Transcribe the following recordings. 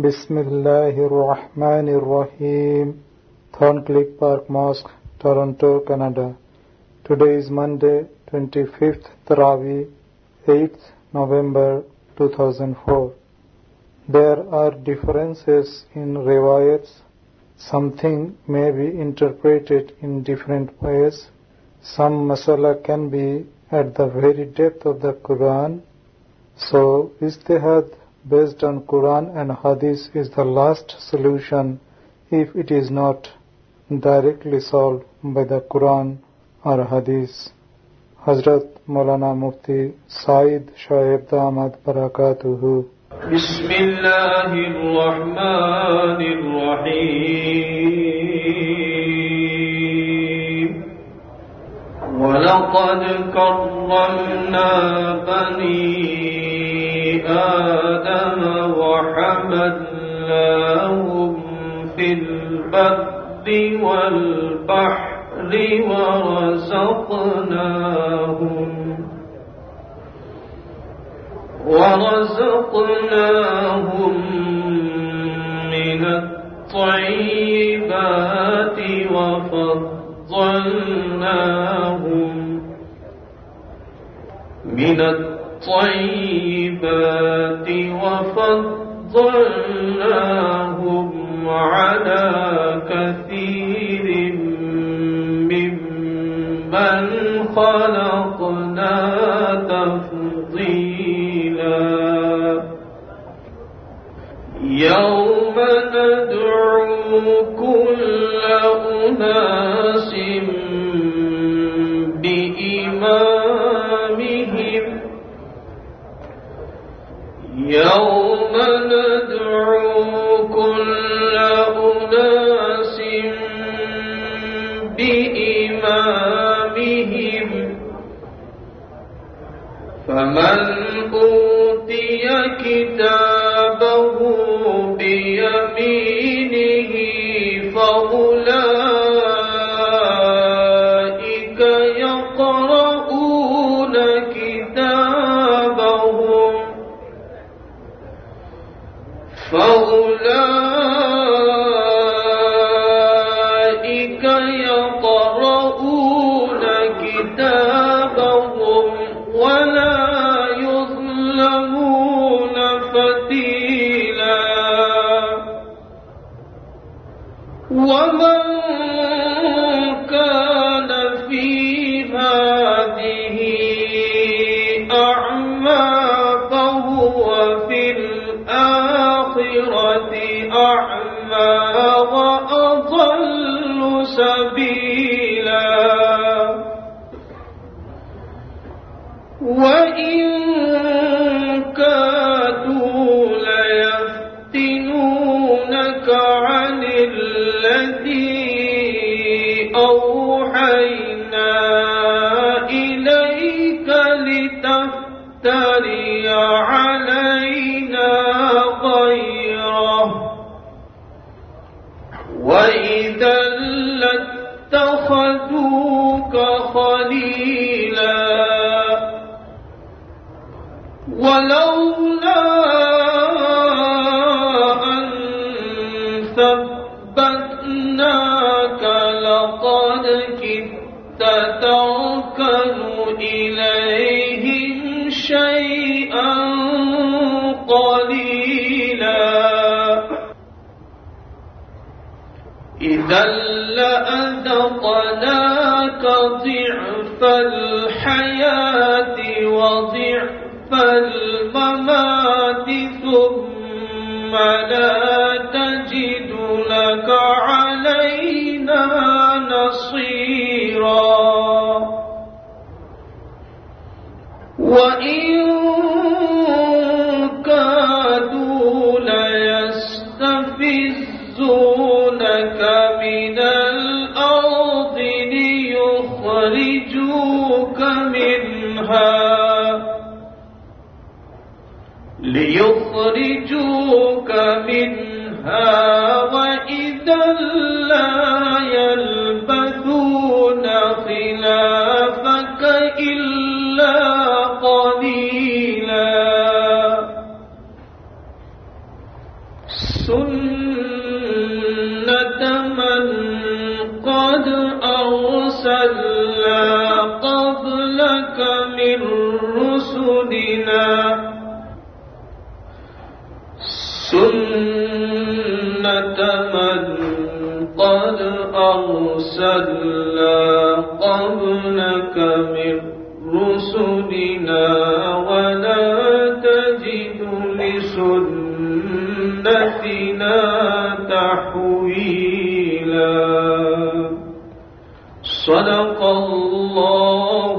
Bismillahirrahmanirrahim. Thorncliffe Park Mosque, Toronto, Canada. Today is Monday, 25th Taraweeh, 8th November 2004. There are differences in riwayats. Something may be interpreted in different ways. Some masala can be at the very depth of the Quran. So, ijtihad based on Quran and Hadith is the last solution if it is not directly solved by the Quran or Hadith. Hazrat Maulana Mufti Saeed Shaib Damat Barakatuhu. Bismillahirrahmanirrahim. وَلَقَدْ كَرَّمْنَا بَنِي آدم وحملناهم في البر والبحر ورزقناهم من الطيبات وفضلناهم على كثير ممن خلقنا تفضيلا يوم ندعو كل أناس بإمامهم يوم ندعو كل أناس بإمامهم فمن أوتي كتابه بيمينه فأولئك يقرؤون كتابهم ولا يظلمون فتيلا ومن كان في هذه أعمى فهو في الآخرة أعمى وأضل سبيلا وإن كادوا ليفتنونك عن الذي أوحينا إليك لتفتري علينا غيره وإذا لاتخذوك خليلا ولولا أن ثبتناك لقد كدت تركن إليهم شيئا قليلا إذا لأذقناك ضعف الحياة وضعف الممات ثم لا تجد لك علينا نصيرا وإن كادوا ليستفزونك من الأرض ليخرجوك منها وإذا لا يلبثون خلافك إلا قليلا سنة من قد أرسلنا قبلك من رسلنا سنة من قد أرسلنا قبلك من رسلنا ولا تجد لسنتنا تحويلا صدق الله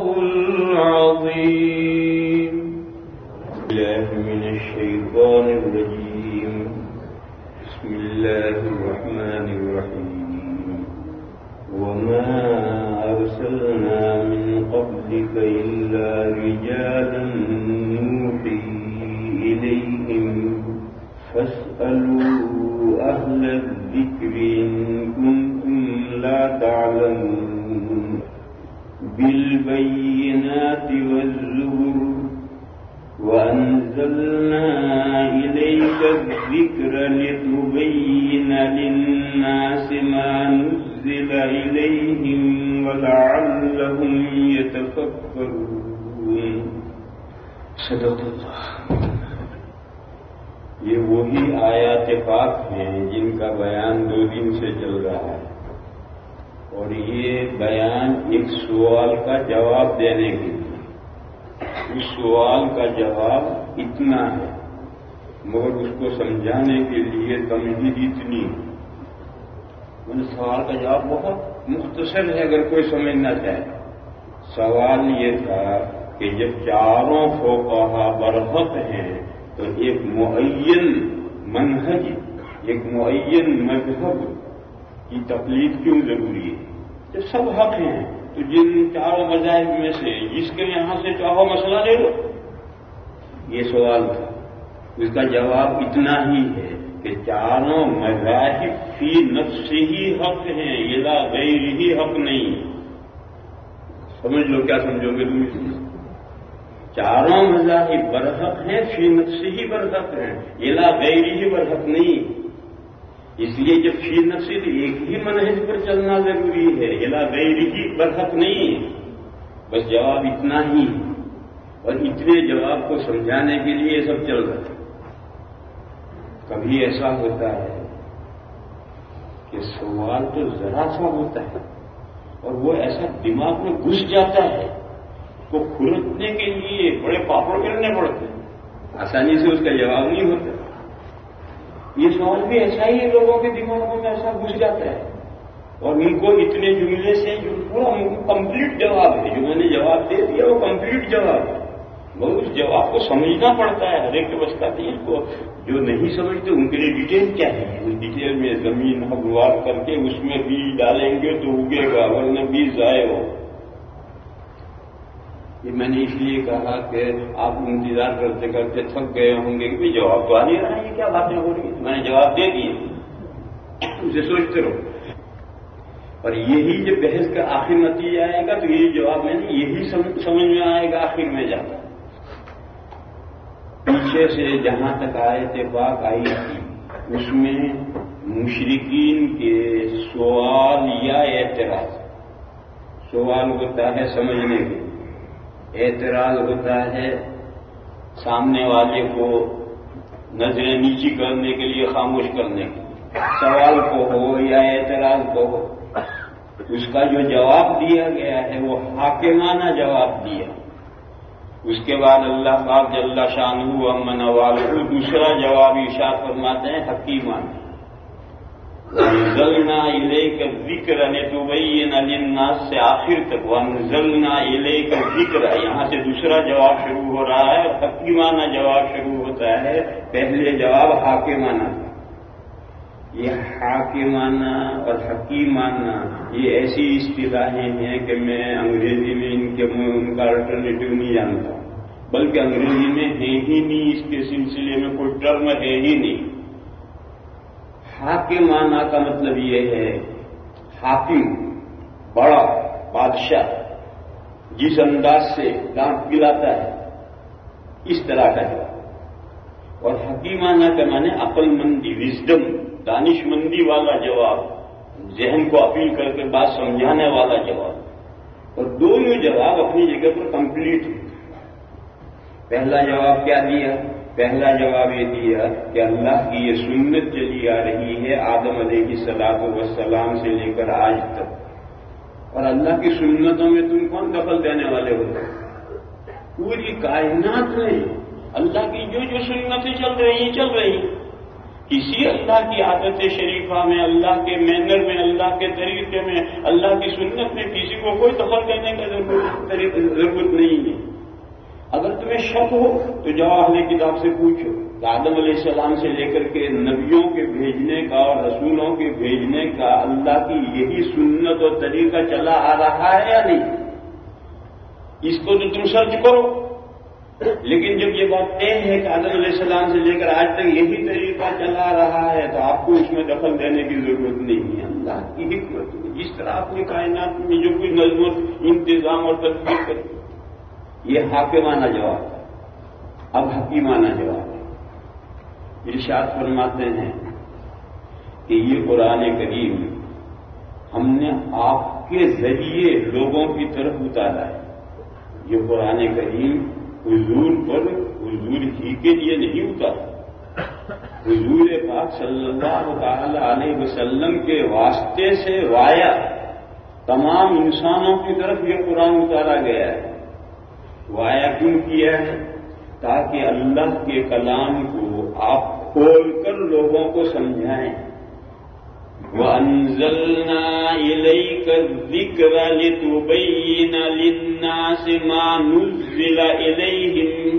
العظيم. بالله من الشيطان الرجيم. بسم الله الرحمن الرحيم. وما أرسلنا من قبلك إلا رجالا نوحي إليهم فاسألوا أهل الذكر إن كنتم لا تعلمون. بالبينات والزبر وأنزلنا إليك الذكر لتبين للناس ما نزل إليهم ولعلهم يتفكرون. صدق اللہ. یہ وہی آیات پاک ہیں جن کا بیان 2 دن سے چل رہا ہے، اور یہ بیان ایک سوال کا جواب دینے کے لیے. اس سوال کا جواب اتنا ہے، مگر اس کو سمجھانے کے لیے تمہید اتنی. سوال کا جواب بہت مختصر ہے اگر کوئی سمجھنا چاہے. سوال یہ تھا کہ جب چاروں فقہا برحق ہیں تو ایک معین منہج، ایک معین مذہب کی تقلید کیوں ضروری ہے؟ جب سب حق ہیں تو جن چاروں مذاہب میں سے جس کے یہاں سے چاہو مسئلہ لے لو. یہ سوال تھا. اس کا جواب اتنا ہی ہے کہ چاروں مذاہب فی نفس ہی حق ہیں، الا غیر ہی حق نہیں. سمجھ لو، کیا سمجھو گے تم اس میں؟ چاروں مذاہب برحق ہیں، فی نفس ہی برحق ہیں، الا غیر ہی برحق نہیں. اس لیے جب فی نفس تو ایک ہی منہج پر چلنا ضروری ہے، الا غیر ہی برحق نہیں. بس جواب اتنا ہی، اور اتنے جواب کو سمجھانے کے لیے یہ سب چل رہا ہے. کبھی ایسا ہوتا ہے کہ سوال تو ذرا سا ہوتا ہے اور وہ ایسا دماغ میں گھس جاتا ہے کو کھرچنے کے لیے بڑے پاپڑ کرنے پڑتے ہیں، آسانی سے اس کا جواب نہیں ہوتا. یہ سوال بھی ایسا ہی لوگوں کے دماغوں میں ایسا گھس جاتا ہے، اور ان کو اتنے جملے سے جو پورا کمپلیٹ جواب ہے، جو میں نے جواب دے دیا وہ کمپلیٹ جواب ہے. بہت اس جواب کو سمجھنا پڑتا ہے. ہر ایک کے بس کا اس کو جو نہیں سمجھتے ان کے لیے ڈیٹیل کیا ہے. اس ڈیٹیل میں زمین ہموار کر کے اس میں بیج ڈالیں گے تو اگے گا، ورنہ بیج ضائع ہو. یہ میں نے اس لیے کہا کہ آپ انتظار کرتے کرتے تھک گئے ہوں گے کہ جواب تو آ نہیں رہا ہے، یہ کیا باتیں ہو رہی ہیں. میں نے جواب دے دیے، اسے سوچتے رہو. اور یہی جب بحث کا آخر نتیجہ آئے گا تو یہ جواب میں نے یہی سمجھ میں آئے گا آخر میں جاتا. پیچھے سے جہاں تک آیت پاک آئی تھی اس میں مشرکین کے سوال یا اعتراض. سوال ہوتا ہے سمجھنے کے، اعتراض ہوتا ہے سامنے والے کو نظریں نیچی کرنے کے لیے خاموش کرنے کے. سوال کو ہو یا اعتراض کو ہو، اس کا جو جواب دیا گیا ہے وہ حاکمانہ جواب دیا. اس کے بعد اللہ پاک جل شانہ عما نوالہ دوسرا جواب ارشاد فرماتے ہیں حکیمانہ. وَأَنزَلْنَا إِلَيْكَ الذِّكْرَ لِتُبَيِّنَ لِلنَّاسِ سے آخر تک وَأَنزَلْنَا إِلَيْكَ الذِّكْرَ یہاں سے دوسرا جواب شروع ہو رہا ہے، حکیمانہ جواب شروع ہوتا ہے. پہلے جواب حاکمانہ. یہ حاکمانہ اور حکیمانہ یہ ایسی اصطلاحیں ہیں کہ میں انگریزی میں ان کا الٹرنیٹو نہیں جانتا، بلکہ انگریزی میں ہے ہی نہیں، اس کے سلسلے میں کوئی ٹرم ہے ہی نہیں. حاکمانہ کا مطلب یہ ہے حاکم، بڑا بادشاہ، جس انداز سے ڈانٹ پلاتا ہے اس طرح کا جواب. اور حکیمانہ کا معنی عقل مندی، وزڈم، دانش مندی والا جواب، ذہن کو اپیل کر کے بات سمجھانے والا جواب، اور دونوں جواب اپنی جگہ پر کمپلیٹ ہیں۔ پہلا جواب کیا دیا؟ پہلا جواب یہ دیا کہ اللہ کی یہ سنت چلی آ رہی ہے آدم علیہ الصلوۃ والسلام سے لے کر آج تک، اور اللہ کی سنتوں میں تم کون دخل دینے والے ہو؟ پوری کائنات میں اللہ کی جو جو سنتیں چل رہی کسی اللہ کی عادت شریفہ میں، اللہ کے مینر میں، اللہ کے طریقے میں، اللہ کی سنت میں کسی کو کوئی دخل دینے کا ضرورت نہیں ہے۔ اگر تمہیں شک ہو تو جاؤ اہل کتاب سے پوچھو کہ آدم علیہ السلام سے لے کر کے نبیوں کے بھیجنے کا اور رسولوں کے بھیجنے کا اللہ کی یہی سنت اور طریقہ چلا آ رہا ہے یا نہیں؟ اس کو تو تم سرچ کرو، لیکن جب یہ بات طے ہے کہ آدم علیہ السلام سے لے کر آج تک یہی طریقہ چلا رہا ہے تو آپ کو اس میں دخل دینے کی ضرورت نہیں ہے۔ اللہ کی حکمت ہے، جس طرح اپنی کائنات میں جو کوئی نظم و انتظام اور تدبیر کرتی، یہ حاکمانہ جواب ہے۔ اب حکیمانہ جواب ہے۔ ارشاد فرماتے ہیں کہ یہ قرآن کریم ہم نے آپ کے ذریعے لوگوں کی طرف اتارا ہے۔ یہ قرآن کریم حضور پر حضور ہی کے لیے نہیں اتارا، حضور پاک صلی اللہ تعالی علیہ وسلم کے واسطے سے وایا تمام انسانوں کی طرف یہ قرآن اتارا گیا ہے۔ وایا کیوں کیا ہے؟ تاکہ اللہ کے کلام کو آپ کھول کر لوگوں کو سمجھائیں۔ وَأَنزَلْنَا إِلَيْكَ الذِّكْرَ لِتُبَيِّنَ لِلنَّاسِ مَا نُزِّلَ إِلَيْهِمْ۔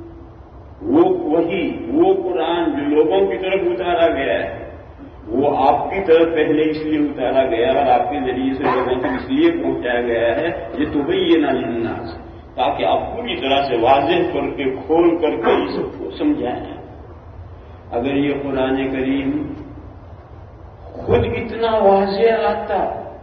وہ قرآن جو لوگوں کی طرف اتارا گیا ہے وہ آپ کی طرف پہلے اس لیے اتارا گیا اور آپ کے ذریعے سے لوگوں تک اس لیے پہنچایا گیا ہے لِتُبَيِّنَ لِلنَّاسِ، تاکہ آپ پوری طرح سے واضح کر کے کھول کر کے اس کو سمجھائیں۔ اگر یہ قرآن کریم خود اتنا واضح آتا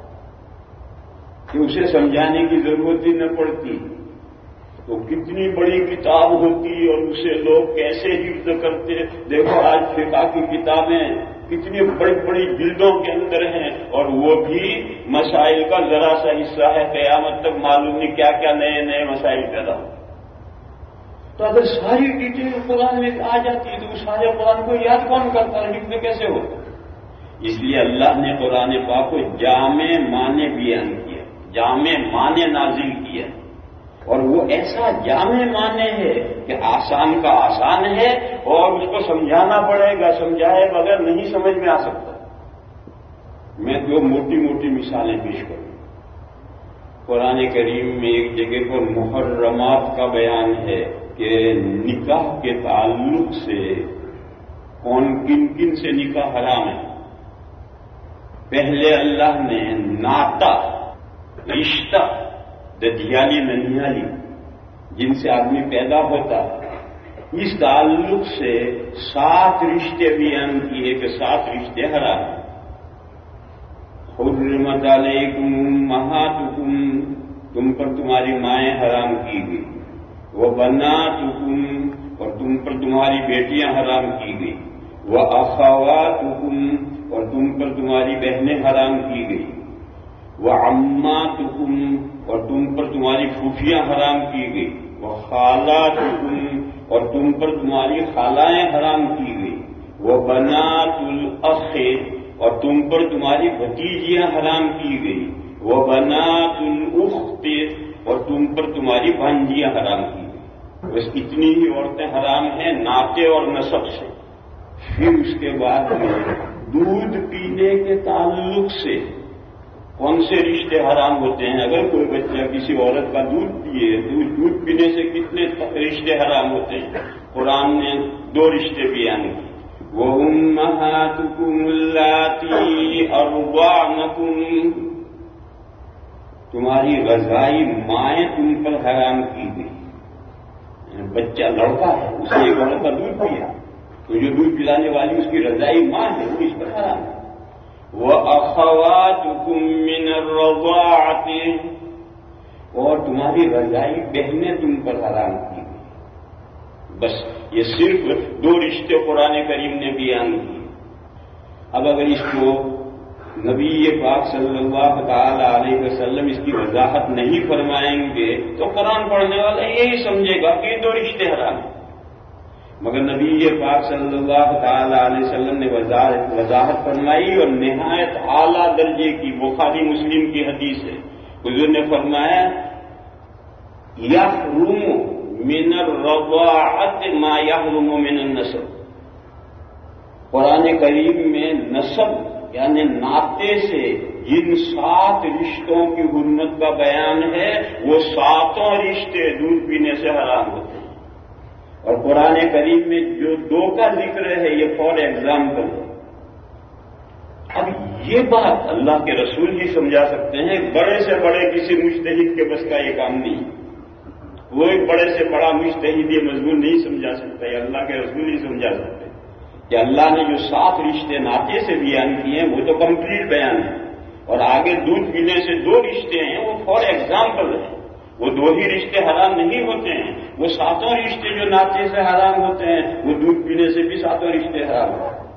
کہ اسے سمجھانے کی ضرورت ہی نہ پڑتی تو کتنی بڑی کتاب ہوتی اور اسے لوگ کیسے حفظ کرتے۔ دیکھو آج فقہ کی کتابیں کتنی بڑی بڑی جلدوں کے اندر ہیں اور وہ بھی مسائل کا ذرا سا حصہ ہے، قیامت تک معلوم نہیں کیا کیا نئے نئے مسائل پیدا ہو۔ تو اگر ساری ڈیٹیل قرآن میں آ جاتی ہے تو اس سارے قرآن کو یاد کون کرتا ہے، حفظ کیسے ہوتا؟ اس لیے اللہ نے قرآن پاک کو جامع معنی بیان کیا، جامع معنی نازل کیا، اور وہ ایسا جامع معنی ہے کہ آسان کا آسان ہے اور اس کو سمجھانا پڑے گا، سمجھائے بغیر نہیں سمجھ میں آ سکتا۔ میں دو موٹی موٹی مثالیں پیش کروں۔ قرآن کریم میں ایک جگہ پر محرمات کا بیان ہے کہ نکاح کے تعلق سے کون کن کن سے نکاح حرام ہے۔ پہلے اللہ نے ناتا، رشتہ، ددھیالی ننھیالی جن سے آدمی پیدا ہوتا اس تعلق سے 7 رشتے بیان کیے کہ 7 رشتے حرام ہیں۔ حرمت علیکم امہاتکم، تم پر تمہاری مائیں حرام کی گئی، وبناتکم، اور تم پر تمہاری بیٹیاں حرام کی گئی، واخواتکم، اور تم پر تمہاری بہنیں حرام کی گئی، وعماتکم، اور تم پر تمہاری پھوپھیاں حرام کی گئی، وخالاتکم، اور تم پر تمہاری خالائیں حرام کی گئی، وبنات الاخ، اور تم پر تمہاری بھتیجیاں حرام کی گئی، وبنات الاخت، اور تم پر تمہاری بھانجیاں حرام کی گئی۔ بس اتنی ہی عورتیں حرام ہیں ناطے اور نسب سے۔ پھر اس کے بعد میں دودھ پینے کے تعلق سے کون سے رشتے حرام ہوتے ہیں؟ اگر کوئی بچہ کسی عورت کا دودھ پیے، دودھ پینے سے کتنے رشتے حرام ہوتے ہیں؟ قرآن نے 2 رشتے بیان کیے، وَأُمَّهَاتُكُمُ اللَّاتِي أَرْضَعْنَكُمْ، تمہاری رضائی مائیں تم پر حرام کی گئی۔ بچہ لڑکا ہے، اس نے ایک عورت کا دودھ پیا تو جو دودھ پلانے والی اس کی رضائی ماں ہے، وہ اس پر حرام ہے۔ وَأَخَوَاتُكُم مِّنَ الرَّضَاعَةِ، اور تمہاری رضائی بہنیں تم پر حرام کی گئی۔ بس یہ صرف 2 رشتے قرآن کریم نے بیان کیے۔ اب اگر اس کو نبی پاک صلی اللہ تعالی علیہ وسلم اس کی وضاحت نہیں فرمائیں گے تو قرآن پڑھنے والا یہی سمجھے گا کہ یہ 2 رشتے حرام ہیں۔ مگر نبی پاک صلی اللہ تعالی علیہ وسلم نے وضاحت فرمائی اور نہایت اعلیٰ درجے کی، بخاری مسلم کی حدیث ہے، حضور نے فرمایا یحرم من الرضاعۃ ما یحرم من النسب۔ قرآن کریم میں نسب یعنی ناطے سے جن 7 رشتوں کی حرمت کا بیان ہے وہ 7 رشتے دودھ پینے سے حرام ہوتے ہیں، اور قرآن کریم میں جو 2 کا ذکر ہے یہ فار ایگزامپل ہے۔ اب یہ بات اللہ کے رسول ہی سمجھا سکتے ہیں، بڑے سے بڑے کسی مجتہد کے بس کا یہ کام نہیں، وہ ایک بڑے سے بڑا مجتہد یہ مضمون نہیں سمجھا سکتا، یہ اللہ کے رسول ہی سمجھا سکتے کہ اللہ نے جو 7 رشتے ناطے سے بیان کیے ہیں وہ تو کمپلیٹ بیان ہے، اور آگے دودھ پینے سے 2 رشتے ہیں وہ فار ایگزامپل ہیں، وہ 2 ہی رشتے حرام نہیں ہوتے ہیں، وہ 7 رشتے جو ناطے سے حرام ہوتے ہیں وہ دودھ پینے سے بھی 7 رشتے حرام ہوتے ہیں۔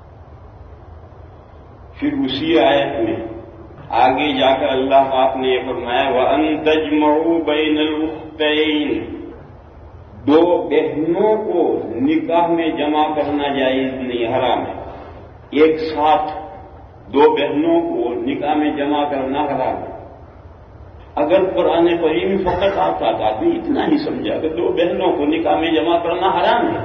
پھر اسی آیت میں آگے جا کر اللہ پاک نے یہ فرمایا وَأَن تَجْمَعُوا بَيْنَ الْأُخْتَيْنِ، 2 بہنوں کو نکاح میں جمع کرنا جائز نہیں، حرام ہے۔ ایک ساتھ 2 بہنوں کو نکاح میں جمع کرنا حرام ہے۔ اگر قرآن کریم فقط آتا تو آدمی اتنا ہی سمجھا کہ 2 بہنوں کو نکاح میں جمع کرنا حرام ہے،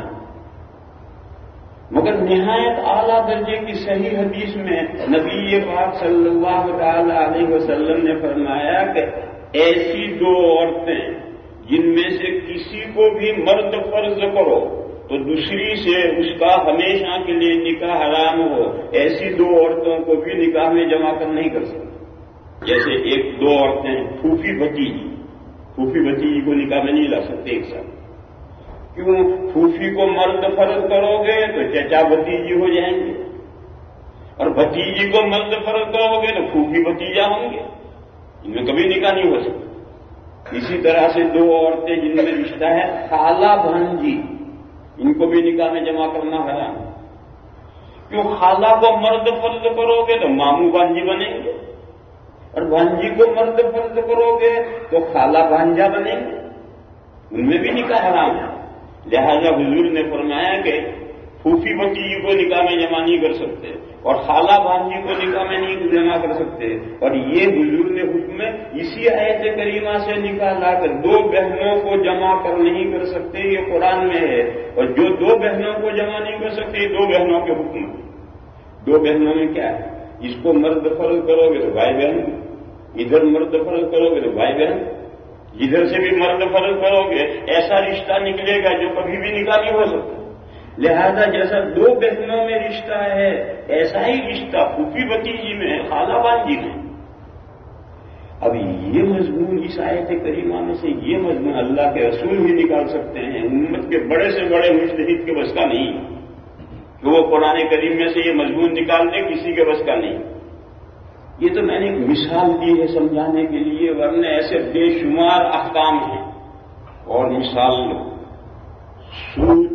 مگر نہایت اعلیٰ درجے کی صحیح حدیث میں نبی پاک صلی اللہ تعالی علیہ وسلم نے فرمایا کہ ایسی 2 عورتیں جن میں سے کسی کو بھی مرد فرض کرو تو دوسری سے اس کا ہمیشہ کے لیے نکاح حرام ہو، ایسی 2 عورتوں کو بھی نکاح میں جمع کر نہیں کر سکتے۔ جیسے 1-2 عورتیں پھوپھی بھتیجی کو نکاح میں نہیں لا سکتے ایک ساتھ، کیوں؟ پھوپھی کو مرد فرض کرو گے تو چچا بھتیجی ہو جائیں گے، اور بھتیجی کو مرد فرض کرو گے تو پھوپھی بھتیجا ہوں گے، ان میں کبھی نکاح نہیں ہو سکتا۔ اسی طرح سے 2 عورتیں جن میں رشتہ ہے خالہ بھانجی، ان کو بھی نکاح میں جمع کرنا حرام ہے، کیوں؟ خالہ کو مرد فرض کرو گے تو ماموں بھانجی بنیں گے، اور بھانجی کو مرد فرض کرو گے تو خالہ بھانجا بنیں گے، ان میں بھی نکاح حرام ہے۔ لہذا حضور نے فرمایا کہ پھوپھی بھتیجی کو نکاح میں جمع نہیں کر سکتے اور خالہ بھانجی کو نکاح میں نہیں جمع کر سکتے، اور یہ حضور نے حکم اسی آیت کریمہ سے نکاح لا کر 2 بہنوں کو جمع کر نہیں کر سکتے، یہ قرآن میں ہے، اور جو 2 بہنوں کو جمع نہیں کر سکتے 2 بہنوں کے حکم۔ 2 بہنوں میں کیا ہے؟ اس کو مرد فرض کرو گے تو بھائی بہن، ادھر مرد فرض کرو گے تو بھائی بہن، جدھر سے بھی مرد فرض کرو گے ایسا رشتہ نکلے گا جو کبھی بھی نکاح نہیں ہو سکتا۔ لہذا جیسا 2 بہنوں میں رشتہ ہے ایسا ہی رشتہ پھوپھی بھتیجی میں، خالہ بھانجی میں۔ اب یہ مضمون اس آیت کریمہ میں سے یہ مضمون اللہ کے رسول ہی نکال سکتے ہیں، امت کے بڑے سے بڑے مجتہد کے بس کا نہیں کہ وہ قرآن کریم میں سے یہ مضمون نکال دیں، کسی کے بس کا نہیں۔ یہ تو میں نے ایک مثال دی ہے سمجھانے کے لیے، ورنہ ایسے بے شمار احکام ہیں۔ اور مثال لو، سود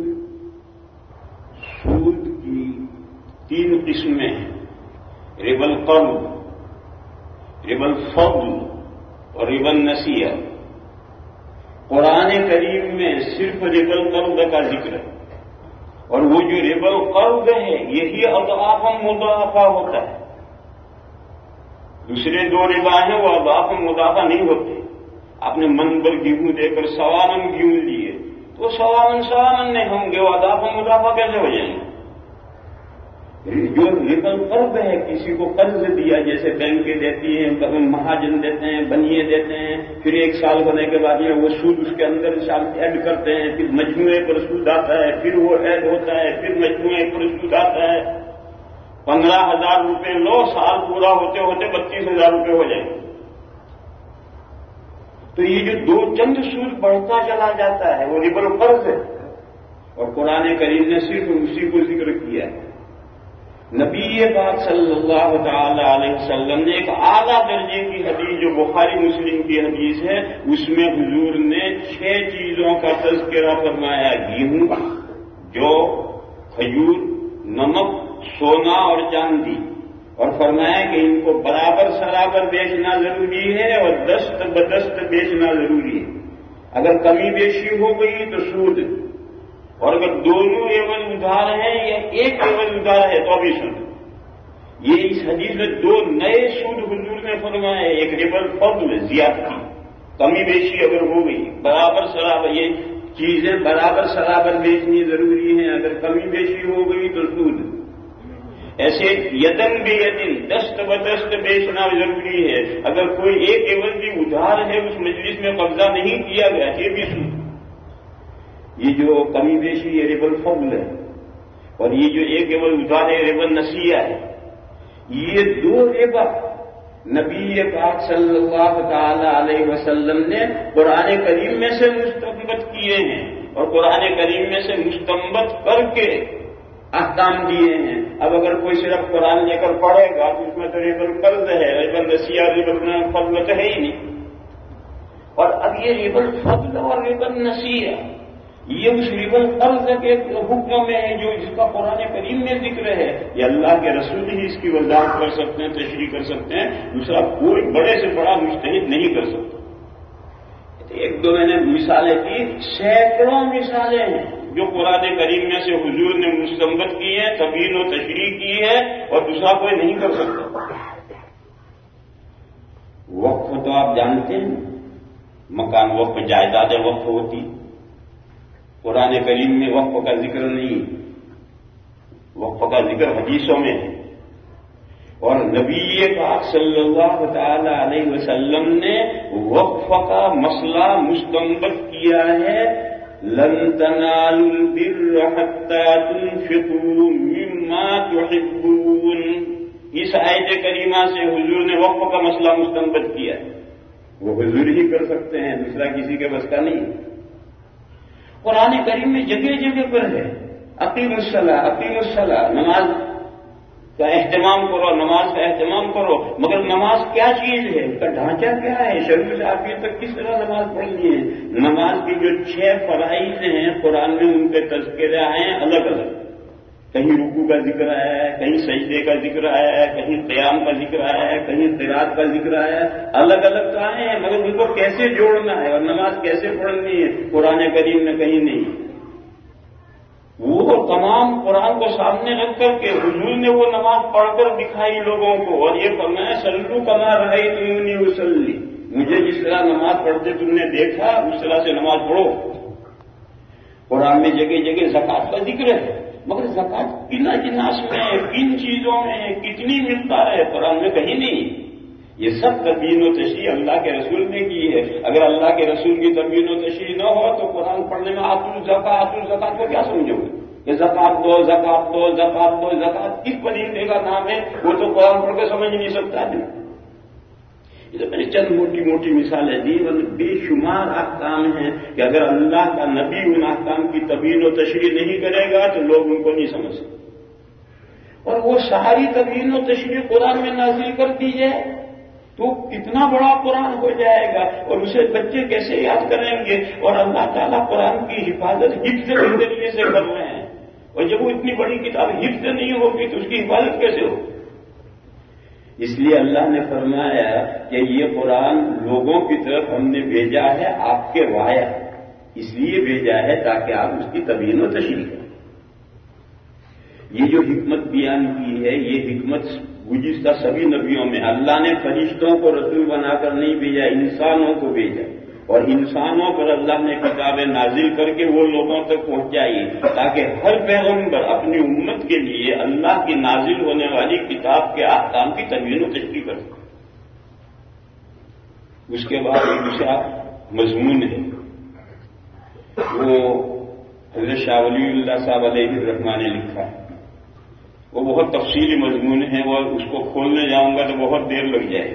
کی 3 قسمیں ہیں، ربا القرض، ربا الفضل اور ربا النسیہ۔ قرآن کریم میں صرف ربا القرض کا ذکر ہے، اور وہ جو ربا القرض ہے یہی اضعاف مضاعفہ ہوتا ہے، دوسرے 2 ربا ہیں وہ اضعاف مضاعفہ نہیں ہوتے۔ آپ نے من پر گیہوں دے کر 1.25 من گیہوں لیے تو 1.25 من نہیں ہوں گے، وہ اضعاف مضاعفہ کیسے ہو جائیں گے؟ جو ربا القرض ہے، کسی کو قرض دیا جیسے بینکیں دیتی ہیں، مہاجن دیتے ہیں، بنیے دیتے ہیں، پھر 1 سال ہونے کے بعد وہ سود اس کے اندر ایڈ کرتے ہیں، پھر مجموعے پر سود آتا ہے، پھر وہ ایڈ ہوتا ہے، پھر مجموعے پر سود آتا ہے۔ 15,000 روپے لو، سال پورا ہوتے ہوتے 32,000 روپے ہو جائیں گے۔ تو یہ جو 2 چند سود بڑھتا چلا جاتا ہے وہ ربا القرض ہے، اور قرآن کریم نے صرف اسی کو ذکر کیا ہے۔ نبی پاک صلی اللہ تعالی علیہ وسلم نے ایک اعلیٰ درجے کی حدیث جو بخاری مسلم کی حدیث ہے، اس میں حضور نے 6 چیزوں کا تذکرہ فرمایا، گیہوں، جو کھجور، نمک، سونا اور چاندی، اور فرمایا کہ ان کو برابر سرابر بیچنا ضروری ہے اور دست بدست بیچنا ضروری ہے. اگر کمی بیشی ہو گئی تو سود، اور اگر دونوں ایول ادھار ہیں یا ایک ایول ادھار ہے تو بھی سود. یہ اس حدیث میں دو نئے سود حضور نے فرمایا. ایک ریبل فضل زیادتی، کمی بیشی اگر ہو گئی، برابر سرابر، یہ چیزیں برابر سرابر بیچنی ضروری ہیں. اگر کمی بیشی ہو گئی تو سود. ایسے یدن بے یدن، دست بدست بیچنا ضروری ہے. اگر کوئی ایک ایول بھی ادھار ہے اس مجلس میں قبضہ نہیں کیا گیا، یہ بھی سود. یہ جو کمی بیشی یہ ریبل فضل ہے، اور یہ جو ایک ایول ادھار ہے ریبل نسیہ ہے. یہ دو ربا نبی پاک صلی اللہ تعالی علیہ وسلم نے قرآن کریم میں سے مستنبت کیے ہیں اور قرآن کریم میں سے مستنبت کر کے احکام دیے ہیں. اب اگر کوئی صرف قرآن لے کر پڑھے گا تو اس میں تو ریبل قرض ہے، ریبل نسیہ، ریبل فضل تو ہے ہی نہیں. اور اب یہ ریبل فضل اور ریبل نسیہ یہ اس ریبل قرض کے حکم میں ہے جو جس کا قرآن کریم میں ذکر ہے. یہ اللہ کے رسول ہی اس کی وضاحت کر سکتے ہیں، تشریح کر سکتے ہیں. دوسرا کوئی بڑے سے بڑا مجتہد نہیں کر سکتا. ایک دو میں نے مثالیں کی، سینکڑوں مثالیں ہیں جو قرآن کریم میں سے حضور نے مستنبت کی ہے، تبیین و تشریح کی ہے، اور دوسرا کوئی نہیں کر سکتا. وقف تو آپ جانتے ہیں، مکان وقف، جائیدادیں وقف ہوتی. قرآن کریم میں وقف کا ذکر نہیں، وقف کا ذکر حدیثوں میں ہے. اور نبی پاک صلی اللہ تعالی علیہ وسلم نے وقف کا مسئلہ مستنبت کیا ہے. لن تنالوا البر حتى تنفقوا مما تحبون. اس آیت کریمہ سے حضور نے وقف کا مسئلہ مستنبت کیا ہے. وہ حضور ہی کر سکتے ہیں، دوسرا کسی کے بس کا نہیں. قرآن کریم میں جگہ جگہ پر ہے اقیموا الصلاۃ، اقیموا الصلاۃ، نماز کا اہتمام کرو، نماز کا اہتمام کرو. مگر نماز کیا چیز ہے، اس کا ڈھانچہ کیا ہے، شروع سے آخر تک کس طرح نماز پڑھنی ہے. نماز کی جو 6 فرائض ہیں قرآن میں ان کے تذکرے آئے ہیں الگ الگ. کہیں رکوع کا ذکر آیا ہے، کہیں سجدے کا ذکر آیا ہے، کہیں قیام کا ذکر آیا ہے، کہیں قرات کا ذکر آیا ہے. الگ الگ تو آئے ہیں، مگر ان کو کیسے جوڑنا ہے اور نماز کیسے پڑھنی ہے قرآن کریم میں کہیں نہیں. وہ تمام قرآن کو سامنے رکھ کر کے حضور نے وہ نماز پڑھ کر دکھائی لوگوں کو، اور یہ فرمایا صلو کما رأیتمونی اصلی، مجھے جس طرح نماز پڑھتے تم نے دیکھا اس طرح سے نماز پڑھو. قرآن میں جگہ جگہ زکوٰۃ کا ذکر ہے، مگر زکوٰۃ کن اجناس میں، کن چیزوں میں، کتنی مقدار ہے قرآن میں کہیں نہیں. یہ سب تبیین و تشریح اللہ کے رسول نے کی ہے. اگر اللہ کے رسول کی تبیین و تشریح نہ ہو تو قرآن پڑھنے میں الزکات کو کیا سمجھو گے کہ زکات دو، زکات دو، زکات دو. زکات کس پرندے کا نام ہے وہ تو قرآن پڑھ کے سمجھ نہیں سکتا. یہ تو میں نے چند موٹی موٹی مثالیں دی، بے شمار احکام ہیں کہ اگر اللہ کا نبی ان احکام کی تبیین و تشریح نہیں کرے گا تو لوگ ان کو نہیں سمجھ سکتے. اور وہ ساری تبیین و تشریح قرآن میں نازل کر دی جائے تو کتنا بڑا قرآن ہو جائے گا، اور اسے بچے کیسے یاد کریں گے. اور اللہ تعالیٰ قرآن کی حفاظت حفظ کے ذریعے سے کر رہے ہیں، اور جب وہ اتنی بڑی کتاب حفظ نہیں ہوگی تو اس کی حفاظت کیسے ہوگی. اس لیے اللہ نے فرمایا کہ یہ قرآن لوگوں کی طرف ہم نے بھیجا ہے آپ کے وائر، اس لیے بھیجا ہے تاکہ آپ اس کی تبیین و تشریح کریں. یہ جو حکمت بیان کی ہے یہ حکمت گزشتہ سبھی نبیوں میں اللہ نے فرشتوں کو رسول بنا کر نہیں بھیجا، انسانوں کو بھیجا، اور انسانوں پر اللہ نے کتابیں نازل کر کے وہ لوگوں تک پہنچائی تاکہ ہر پیغمبر اپنی امت کے لیے اللہ کی نازل ہونے والی کتاب کے احکام کی تبیین و تشریح کر سکے. اس کے بعد دوسرا مضمون ہے وہ حضرت شاہ ولی اللہ صاحب علیہ الرحمٰن نے لکھا ہے. وہ بہت تفصیلی مضمون ہے، وہ اس کو کھولنے جاؤں گا تو بہت دیر لگ جائے.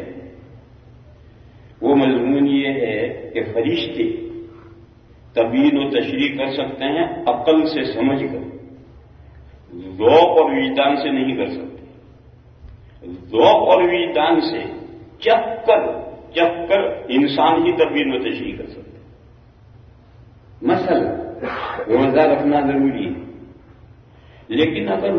وہ مضمون یہ ہے کہ فرشتے تبیین و تشریح کر سکتے ہیں عقل سے سمجھ کر، ذوق اور وجدان سے نہیں کر سکتے. ذوق اور وجدان سے چکھ کر انسان ہی تبیین و تشریح کر سکتے. مثلا روزہ رکھنا ضروری ہے، لیکن اگر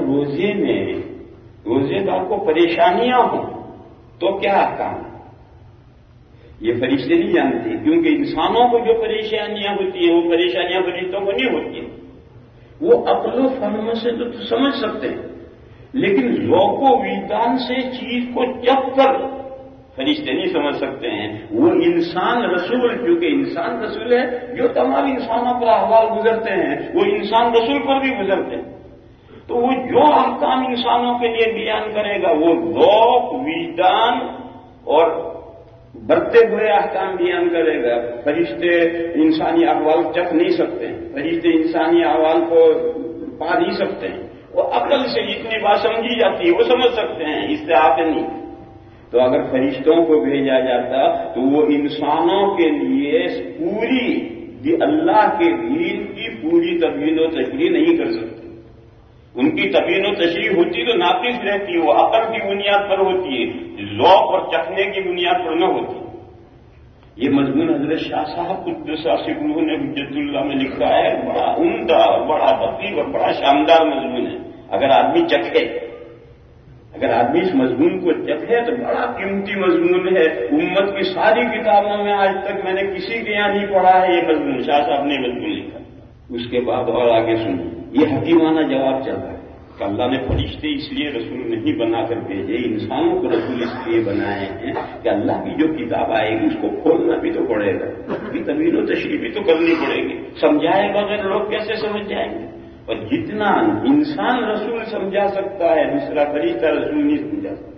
روزے دار کو پریشانیاں ہوں تو کیا احکام ہے؟ یہ فرشتے نہیں جانتے، کیونکہ انسانوں کو جو پریشانیاں ہوتی ہیں وہ پریشانیاں فرشتوں کو نہیں ہوتی ہیں. وہ عقل و فہم سے تو سمجھ سکتے ہیں، لیکن ذوق و وجدان سے چیز کو چکھ کر فرشتے نہیں سمجھ سکتے ہیں. وہ انسان رسول، کیونکہ انسان رسول ہے، جو تمام انسانوں پر احوال گزرتے ہیں وہ انسان رسول پر بھی گزرتے ہیں. تو وہ جو احکام انسانوں کے لیے بیان کرے گا وہ ذوق وجدان اور بڑھتے ہوئے احکام بیان کرے گا. فرشتے انسانی احوال چکھ نہیں سکتے ہیں، فرشتے انسانی احوال کو پا نہیں سکتے ہیں. وہ عقل سے جتنی بات سمجھی جاتی ہے وہ سمجھ سکتے ہیں، اس سے آتے نہیں. تو اگر فرشتوں کو بھیجا جاتا تو وہ انسانوں کے لیے پوری اللہ کے دین کی پوری تبیین و تشریح نہیں کر سکتے. ان کی تبیین و تشریح ہوتی تو ناقص رہتی، وہ عقل کی بنیاد پر ہوتی ہے، ذوق اور چکھنے کی بنیاد پر نہ ہوتی. یہ مضمون حضرت شاہ صاحب قدس سرہ نے حجت اللہ میں لکھا ہے، بڑا عمدہ اور بڑا دقیق اور بڑا شاندار مضمون ہے. اگر آدمی چکھے، اگر آدمی اس مضمون کو چکھے تو بڑا قیمتی مضمون ہے. امت کی ساری کتابوں میں آج تک میں نے کسی کے یہاں نہیں پڑھا ہے یہ مضمون. شاہ صاحب نے مضمون لکھا. اس کے بعد اور آگے سنیے، یہ حکیمانہ جواب چل رہا ہے کہ اللہ نے فرشتے اس لیے رسول نہیں بنا کر بھیجے، انسانوں کو رسول اس لیے بنائے ہیں کہ اللہ کی جو کتاب آئے گی اس کو کھولنا بھی تو پڑے گا، اس کی تبیین و تشریح بھی تو کرنی پڑے گی. سمجھائے بغیر لوگ کیسے سمجھ جائیں گے؟ اور جتنا انسان رسول سمجھا سکتا ہے دوسرا فرشتہ رسول نہیں سمجھا سکتا.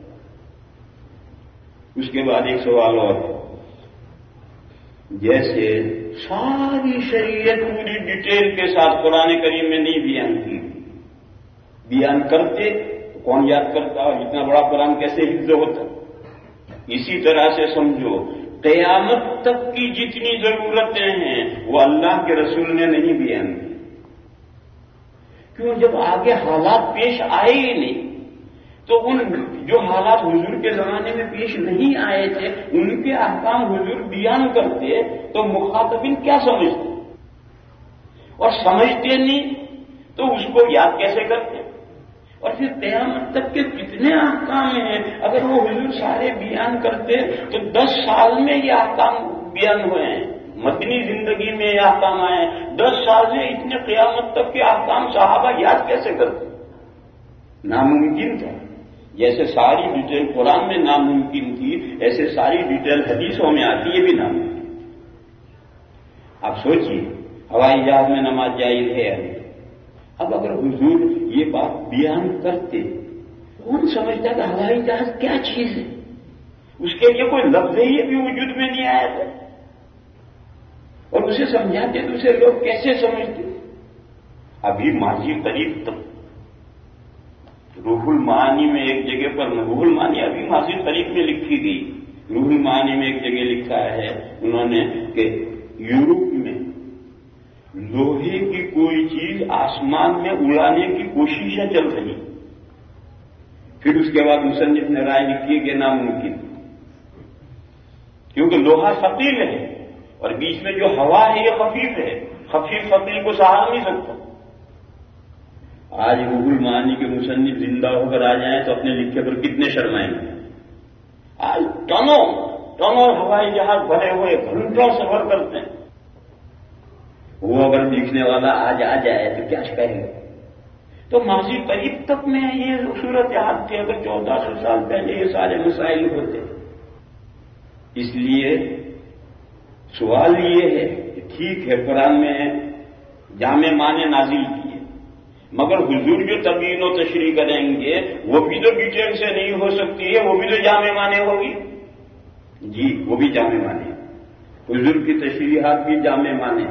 اس کے بعد ایک سوال اور، جیسے ساری شریعت پوری ڈیٹیل کے ساتھ قرآن کریم میں نہیں بیان کی، بیان کرتے تو کون یاد کرتا، اور اتنا بڑا قرآن کیسے حفظ ہوتا؟ اسی طرح سے سمجھو قیامت تک کی جتنی ضرورتیں ہیں وہ اللہ کے رسول نے نہیں بیان کی. کیوں؟ جب آگے حالات پیش آئے ہی نہیں تو ان جو حالات حضور کے زمانے میں پیش نہیں آئے تھے ان کے احکام حضور بیان کرتے تو مخاطبین کیا سمجھتے، اور سمجھتے نہیں تو اس کو یاد کیسے کرتے؟ اور پھر قیامت تک کے کتنے احکام ہیں، اگر وہ حضور سارے بیان کرتے تو 10 سال میں یہ احکام بیان ہوئے ہیں، مدنی زندگی میں یہ احکام آئے ہیں. 10 سال میں اتنے قیامت تک کے احکام صحابہ یاد کیسے کرتے؟ ناممکن تھا. جیسے ساری ڈیٹیل قرآن میں ناممکن تھی ایسے ساری ڈیٹیل حدیثوں میں آتی، یہ بھی ناممکن. آپ سوچیے ہوائی جہاز میں نماز جائز ہے. اب اگر حضور یہ بات بیان کرتے کون سمجھتا کہ ہوائی جہاز کیا چیز ہے؟ اس کے لیے کوئی لفظ ہی ابھی وجود میں نہیں آیا تھا، اور اسے سمجھاتے تو اسے لوگ کیسے سمجھتے؟ ابھی ماضی قریب تک روح المعانی میں ایک جگہ پر، روح المعانی ابھی ماضی قریب میں لکھی گئی. روح المعانی میں ایک جگہ لکھا ہے انہوں نے کہ یورپ میں لوہے کی کوئی چیز آسمان میں اڑانے کی کوششیں چل رہی. پھر اس کے بعد مصنف نے رائے لکھی کہ ناممکن، کیونکہ لوہا ثقیل ہے اور بیچ میں جو ہوا ہے یہ خفیف ہے، خفیف ثقیل کو سہار نہیں سکتا. آج روح المعانی کے مصنف زندہ ہو کر آ جائیں تو اپنے لکھے پر کتنے شرمائیں گے. آج ٹنوں ہوائی جہاز بھرے ہوئے گھنٹوں سفر کرتے ہیں، وہ اگر دیکھنے والا آج آ جائے تو کیا کہے گا؟ تو ماضی قریب تک میں یہ صورت حال تھی. اگر 1400 سال پہلے یہ سارے مسائل ہوتے. اس لیے سوال یہ ہے کہ ٹھیک ہے قرآن میں جامع معنی نازل کیے، مگر حضور جو تبیین و تشریح کریں گے وہ بھی تو ڈیٹیل سے نہیں ہو سکتی ہے، وہ بھی تو جامع معنی ہوگی. جی وہ بھی جامع معنی، حضور کی تشریحات بھی جامع معنی.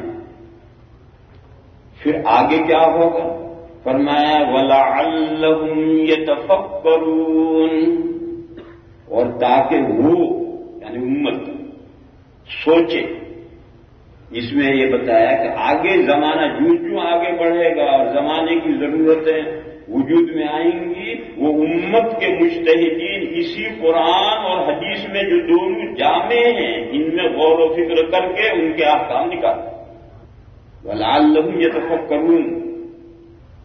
پھر آگے کیا ہوگا؟ فرمایا وَلَعَلَّهُمْ يَتَفَكَّرُونَ، اور تاکہ وہ یعنی امت سوچے. اس میں یہ بتایا کہ آگے زمانہ جو آگے بڑھے گا اور زمانے کی ضرورتیں وجود میں آئیں گی، وہ امت کے مجتہدین اسی قرآن اور حدیث میں جو دونوں جامع ہیں ان میں غور و فکر کر کے ان کے احکام نکالتے. وَلَعَلَّهُمْ يَتَفَكَّرُونَ،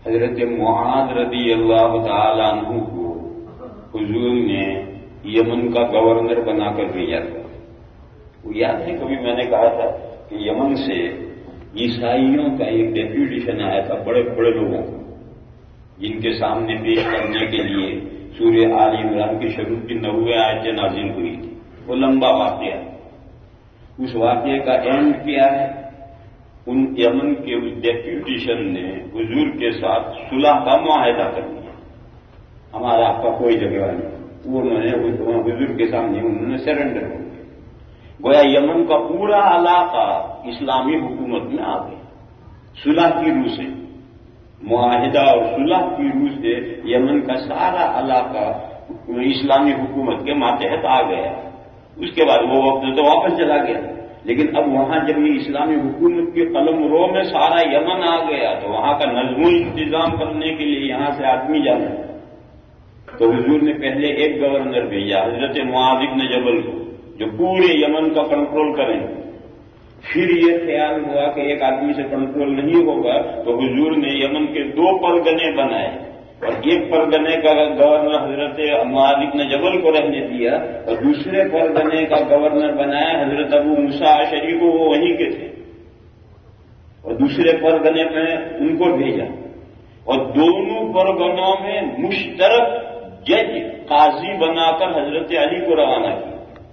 حضرت معاذ رضی اللہ تعالی عنہ کو حضور نے یمن کا گورنر بنا کر بھیجا تھا. وہ یاد ہے کبھی میں نے کہا تھا کہ یمن سے عیسائیوں کا ایک ڈیپوٹیشن آیا تھا بڑے بڑے لوگوں کو، جن کے سامنے پیش کرنے کے لیے سورہ آل عمران کی شروع کی 90 آیتیں نازل ہوئی تھی. وہ لمبا واقعہ ہے. اس واقعے کا اینڈ کیا ہے؟ ان یمن کے اس ڈیپوٹیشن نے حضور کے ساتھ صلح کا معاہدہ کر لیا. ہمارا آپ کا کوئی جگہ نہیں. وہ انہوں نے حضور کے سامنے انہوں نے سرنڈر کر دیا. گویا یمن کا پورا علاقہ اسلامی حکومت میں آ گیا. صلح کی روح سے، معاہدہ اور صلح کی روح سے یمن کا سارا علاقہ اسلامی حکومت کے ماتحت آ گیا. اس کے بعد وہ وقت تو واپس چلا گیا، لیکن اب وہاں جب یہ اسلامی حکومت کی قلم رو میں سارا یمن آ گیا تو وہاں کا نظم و انتظام کرنے کے لیے یہاں سے آدمی جانا. تو حضور نے پہلے ایک گورنر بھیجا حضرت معاذ بن جبل کو، جو پورے یمن کا کنٹرول کریں. پھر یہ خیال ہوا کہ ایک آدمی سے کنٹرول نہیں ہوگا تو حضور نے یمن کے 2 پرگنے بنائے اور ایک پرگنے کا گورنر حضرت معاذ بن جبل کو رہنے دیا اور دوسرے پرگنے کا گورنر بنایا حضرت ابو موسیٰ اشعری کو، وہ وہیں کے تھے، اور دوسرے پرگنے میں ان کو بھیجا. اور دونوں پرگنوں میں مشترک جج قاضی بنا کر حضرت علی کو روانہ کیا.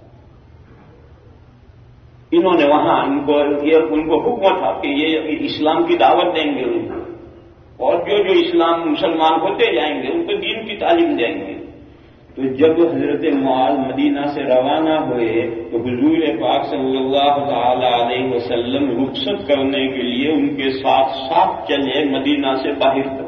انہوں نے وہاں ان کو حکم تھا کہ یہ اسلام کی دعوت دیں گے ان کو، اور جو اسلام مسلمان ہوتے جائیں گے ان کو دین کی تعلیم دیں گے. تو جب حضرت معاذ مدینہ سے روانہ ہوئے تو حضور پاک صلی اللہ تعالی علیہ وسلم رخصت کرنے کے لیے ان کے ساتھ ساتھ چلے مدینہ سے باہر تک.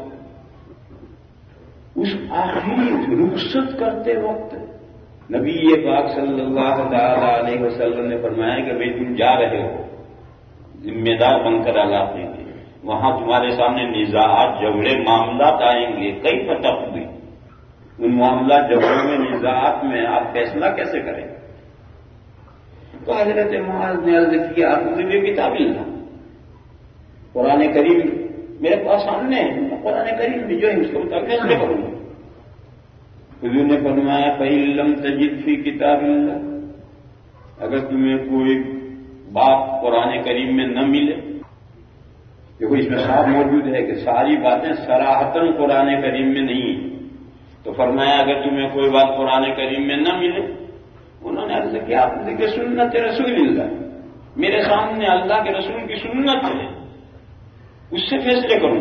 اس آخری رخصت کرتے وقت نبی پاک صلی اللہ تعالی علیہ وسلم نے فرمایا کہ بھائی تم جا رہے ہو ذمہ دار بن کر علاقے میں، وہاں تمہارے سامنے نزاعات جھگڑے معاملات آئیں گے. کئی فتح ہوئی ان معاملات جھگڑوں میں نزاعات میں آپ فیصلہ کیسے کریں؟ تو حضرت معاذ نے عرض کیا مجھے کتاب اللہ، قرآن کریم میرے پاس سامنے ہے، قرآن کریم میں جو ہے اس کے مطابق فیصلے کروں گا. حضور نے فرمایا فَإِن لَّمْ تَجِدْ فِي کتاب اللہ، اگر تمہیں کوئی بات قرآن کریم میں نہ ملے، دیکھو اس میں صاف موجود ہے کہ ساری باتیں صراحتاً قرآن کریم میں نہیں ہیں. تو فرمایا اگر تمہیں کوئی بات قرآن کریم میں نہ ملے، انہوں نے عرض کیا آپ دیکھیں سنت رسول اللہ، میرے سامنے اللہ کے رسول کی سنت ہے، اس سے فیصلے کروں.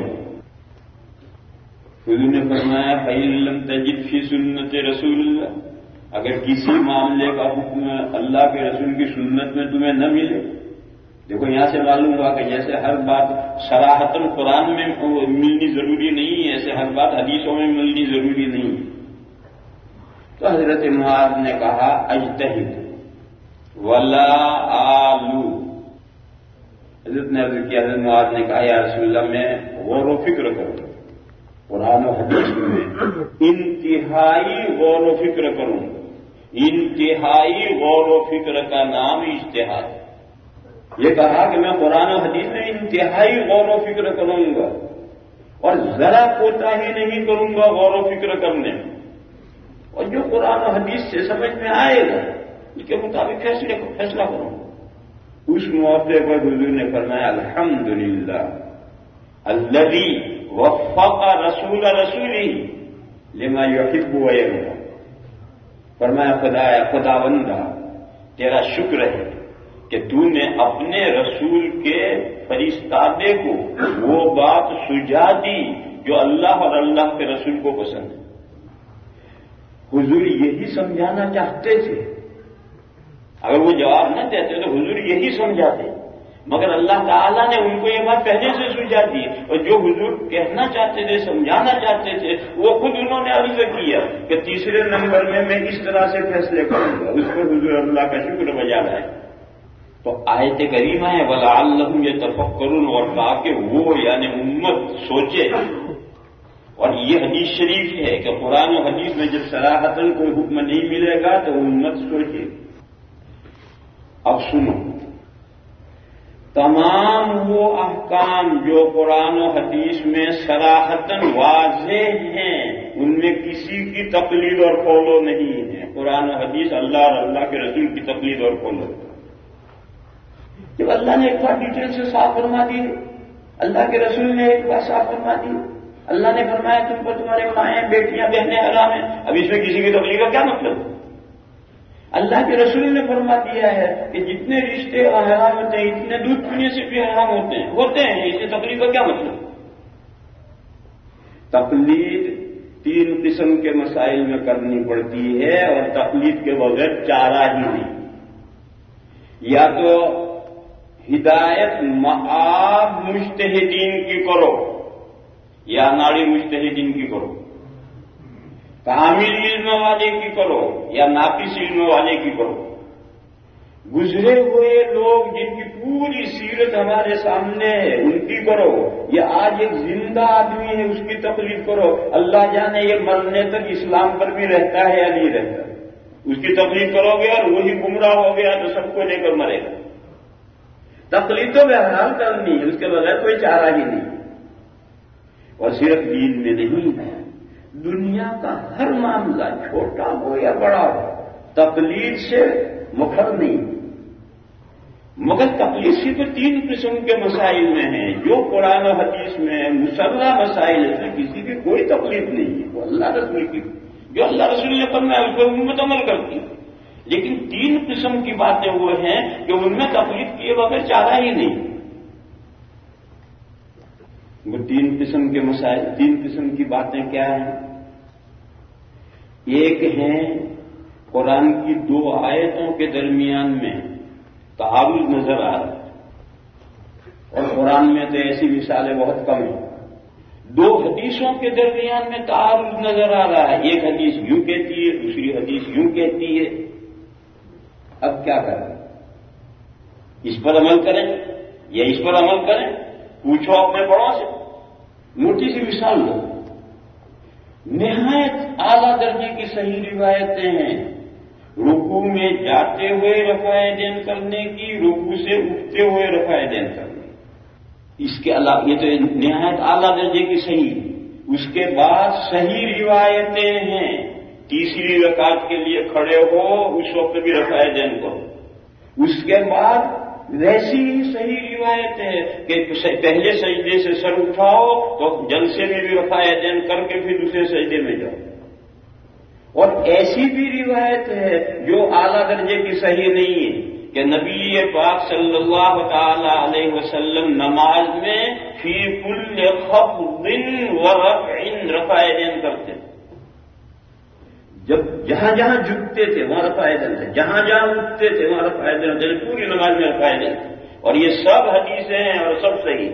حضور نے فرمایا فَإِن لَّمْ تَجِدْ فِي سُنَّةِ رَسُولِ اللَّهِ، اگر کسی معاملے کا حکم اللہ کے رسول کی سنت میں تمہیں نہ ملے. دیکھو یہاں سے معلوم ہوا کہ جیسے ہر بات صراحتاً قرآن میں ملنی ضروری نہیں ہے، ایسے ہر بات حدیثوں میں ملنی ضروری نہیں ہے. تو حضرت معاذ نے کہا اجتہد ولا آلو. حضرت نے عرض کیا، حضرت معاذ نے کہا یا رسول اللہ میں غور و فکر کروں، قرآن و حدیث میں انتہائی غور و فکر کروں. انتہائی غور و فکر کا نام اجتہاد. یہ کہا کہ میں قرآن و حدیث میں انتہائی غور و فکر کروں گا اور ذرا کوتاہی نہیں کروں گا غور و فکر کرنے میں، اور جو قرآن و حدیث سے سمجھ میں آئے گا اس کے مطابق فیصلہ کروں گا. اس موقع پر حضور نے فرمایا الحمدللہ الذی وفق رسول رسولی لما یحب ویرضا. فرمایا خداوندہ تیرا شکر ہے کہ تو نے اپنے رسول کے فرستادے کو وہ بات سجا دی جو اللہ اور اللہ کے رسول کو پسند ہے. حضور یہی سمجھانا چاہتے تھے. اگر وہ جواب نہ دیتے تو حضور یہی سمجھاتے، مگر اللہ تعالیٰ نے ان کو یہ بات پہلے سے سمجھا دی، اور جو حضور کہنا چاہتے تھے سمجھانا چاہتے تھے وہ خود انہوں نے عرض کیا کہ تیسرے نمبر میں اس طرح سے فیصلے کروں گا. اس پر حضور اللہ کا شکر بجا رہا ہے. تو آیت کریمہ ہے وَلَعَلَّهُمْ يَتَفَكَّرُونَ، اور تاکہ وہ یعنی امت سوچے. اور یہ حدیث شریف ہے کہ قرآن و حدیث میں جب صراحتاً کوئی حکم نہیں ملے گا تو امت سوچے. اب سنو، تمام وہ احکام جو قرآن و حدیث میں صراحتاً واضح ہیں ان میں کسی کی تقلید اور فالو نہیں ہے. قرآن و حدیث اللہ اور اللہ کے رسول کی تقلید اور فالو. جب اللہ نے ایک بار ڈیٹیل سے صاف فرما دی، اللہ کے رسول نے ایک بار صاف فرما دی، اللہ نے فرمایا تم کو تمہارے مائیں بیٹیاں بہنیں حرام ہیں، اب اس میں کسی کی تقلید کا کیا مطلب؟ اللہ کے رسول نے فرما دیا ہے کہ جتنے رشتے حرام ہوتے ہیں اتنے دودھ پینے سے بھی حرام ہوتے ہیں اس سے تقلید کا کیا مطلب؟ تقلید 3 قسم کے مسائل میں کرنی پڑتی ہے اور تقلید کے بغیر چارہ ہی نہیں. یا تو ہدایت معاب مجتہدین کی کرو یا ناڑی مجتہدین کی کرو، کامل علم والے کی کرو یا ناقص علم والے کی کرو. گزرے ہوئے لوگ جن کی پوری سیرت ہمارے سامنے ہے ان کی کرو یا آج ایک زندہ آدمی ہے اس کی تقلید کرو. اللہ جانے یہ مرنے تک اسلام پر بھی رہتا ہے یا نہیں رہتا، اس کی تقلید کرو گے اور وہی گمراہ ہو گیا تو سب کو لے کر مرے گا. تقلید تو بہرحال کرنی ہے، اس کے بغیر کوئی چارہ ہی نہیں. اور صرف دین میں نہیں ہے، دنیا کا ہر معاملہ چھوٹا ہو یا بڑا ہو تقلید سے مکھر نہیں. مگر تقلید صرف 3 قسم کے مسائل میں ہیں جو قرآن و حدیث میں مسلح مسائل سے کسی کی کوئی تقلید نہیں ہے. وہ اللہ رسول کی جو اللہ رسول نے فرمایا اس پر امت عمل کرتی ہے. لیکن 3 قسم کی باتیں وہ ہیں کہ ان میں تقلید کیے بغیر چارہ ہی نہیں. وہ 3 قسم کے مسائل، 3 قسم کی باتیں کیا ہیں؟ ایک ہیں قرآن کی 2 آیتوں کے درمیان میں تعارض نظر آ رہا ہے، اور قرآن میں تو ایسی مثالیں بہت کم ہیں. 2 حدیثوں کے درمیان میں تعارض نظر آ رہا ہے، ایک حدیث یوں کہتی ہے دوسری حدیث یوں کہتی ہے. اب کیا کریں؟ اس پر عمل کریں یا اس پر عمل کریں؟ پوچھو اپنے بڑوں سے. موٹی سی مثال لو، نہایت اعلیٰ درجے کی صحیح روایتیں ہیں رکوع میں جاتے ہوئے رفع دین کرنے کی، رکوع سے اٹھتے ہوئے رفع دین کرنے. اس کے علاوہ یہ تو نہایت اعلیٰ درجے کی صحیح. اس کے بعد صحیح روایتیں ہیں تیسری رکعت کے لیے کھڑے ہو اس وقت بھی رفع دین کرو. اس کے بعد ویسی ہی صحیح روایت ہے کہ پہلے سجدے سے سر اٹھاؤ تو جلسے میں بھی رفع دین کر کے پھر دوسرے سجدے میں جاؤ. اور ایسی بھی روایت ہے جو اعلیٰ درجے کی صحیح نہیں ہے کہ نبی پاک صلی اللہ تعالی علیہ وسلم نماز میں فی کل خفض ورفع رفع دین کرتے. جب جہاں جہاں جھکتے تھے وہاں رفع دین تھے، جہاں جہاں اٹھتے تھے وہاں رفع دین تھے، پوری نماز میں رفع دین. اور یہ سب حدیثیں ہیں اور سب صحیح.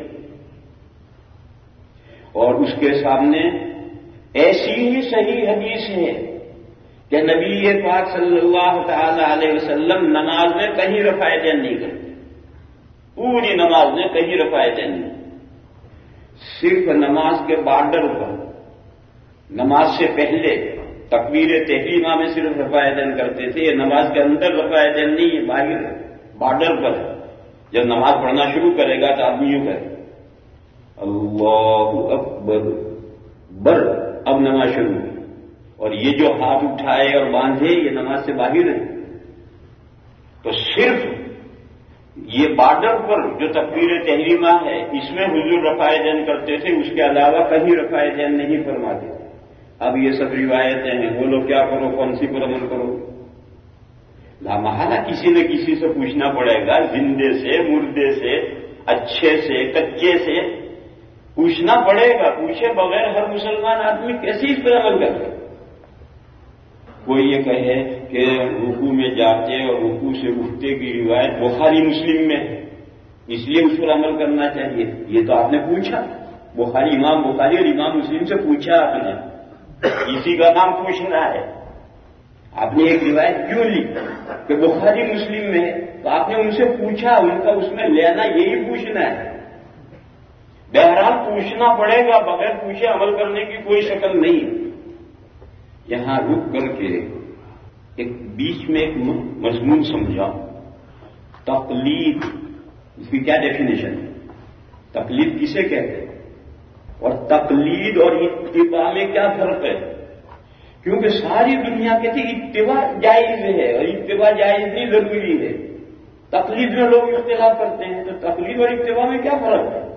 اور اس کے سامنے ایسی ہی صحیح حدیث ہے کہ نبی پاک صلی اللہ تعالی علیہ وسلم نماز میں کہیں رفع دین نہیں کرتے، پوری نماز میں کہیں رفع دین نہیں. صرف نماز کے بارڈر پر، نماز سے پہلے تکبیر تحریمہ میں صرف رفع دین کرتے تھے. یہ نماز کے اندر رفع دین نہیں ہے، باہر بارڈر پر. جب نماز پڑھنا شروع کرے گا تو آدمی یوں کرے اللہ اکبر بر، اب نماز شروع ہوئی. اور یہ جو ہاتھ اٹھائے اور باندھے یہ نماز سے باہر ہے. تو صرف یہ بارڈر پر جو تکبیر تحریمہ ہے اس میں حضور رفع دین کرتے تھے، اس کے علاوہ کہیں رفع دین نہیں فرماتے. اب یہ سب روایتیں ہیں، بولو کیا کرو، کون سی پر عمل کرو؟ لامحالہ کسی نہ کسی سے پوچھنا پڑے گا، زندے سے، مردے سے، اچھے سے، کچے سے پوچھنا پڑے گا. پوچھے بغیر ہر مسلمان آدمی کیسے اس پر عمل کرے؟ کوئی یہ کہے کہ رکوع میں جاتے اور رکوع سے اٹھتے کی روایت بخاری مسلم میں ہے اس لیے اس پر عمل کرنا چاہیے. یہ تو آپ نے پوچھا، امام بخاری اور امام مسلم سے پوچھا آپ نے، کسی کا نام پوچھنا ہے. آپ نے ایک روایت کیوں لی کہ بخاری مسلم میں ہے؟ تو آپ نے ان سے پوچھا، ان کا اس میں لینا یہی پوچھنا ہے. بہرحال پوچھنا پڑے گا، بغیر پوچھے عمل کرنے کی کوئی شکل نہیں. یہاں رک کر کے ایک بیچ میں ایک مضمون سمجھا. تقلید اس کی کیا ڈیفینیشن ہے؟ تقلید کسے کہتے ہیں؟ اور تقلید اور اتباع میں کیا فرق ہے؟ کیونکہ ساری دنیا کہتی ہے اتباع جائز ہے اور اتباع جائز نہیں ضروری ہے. تقلید میں لوگ اختلاف کرتے ہیں، تو تقلید اور اتباع میں کیا فرق ہے؟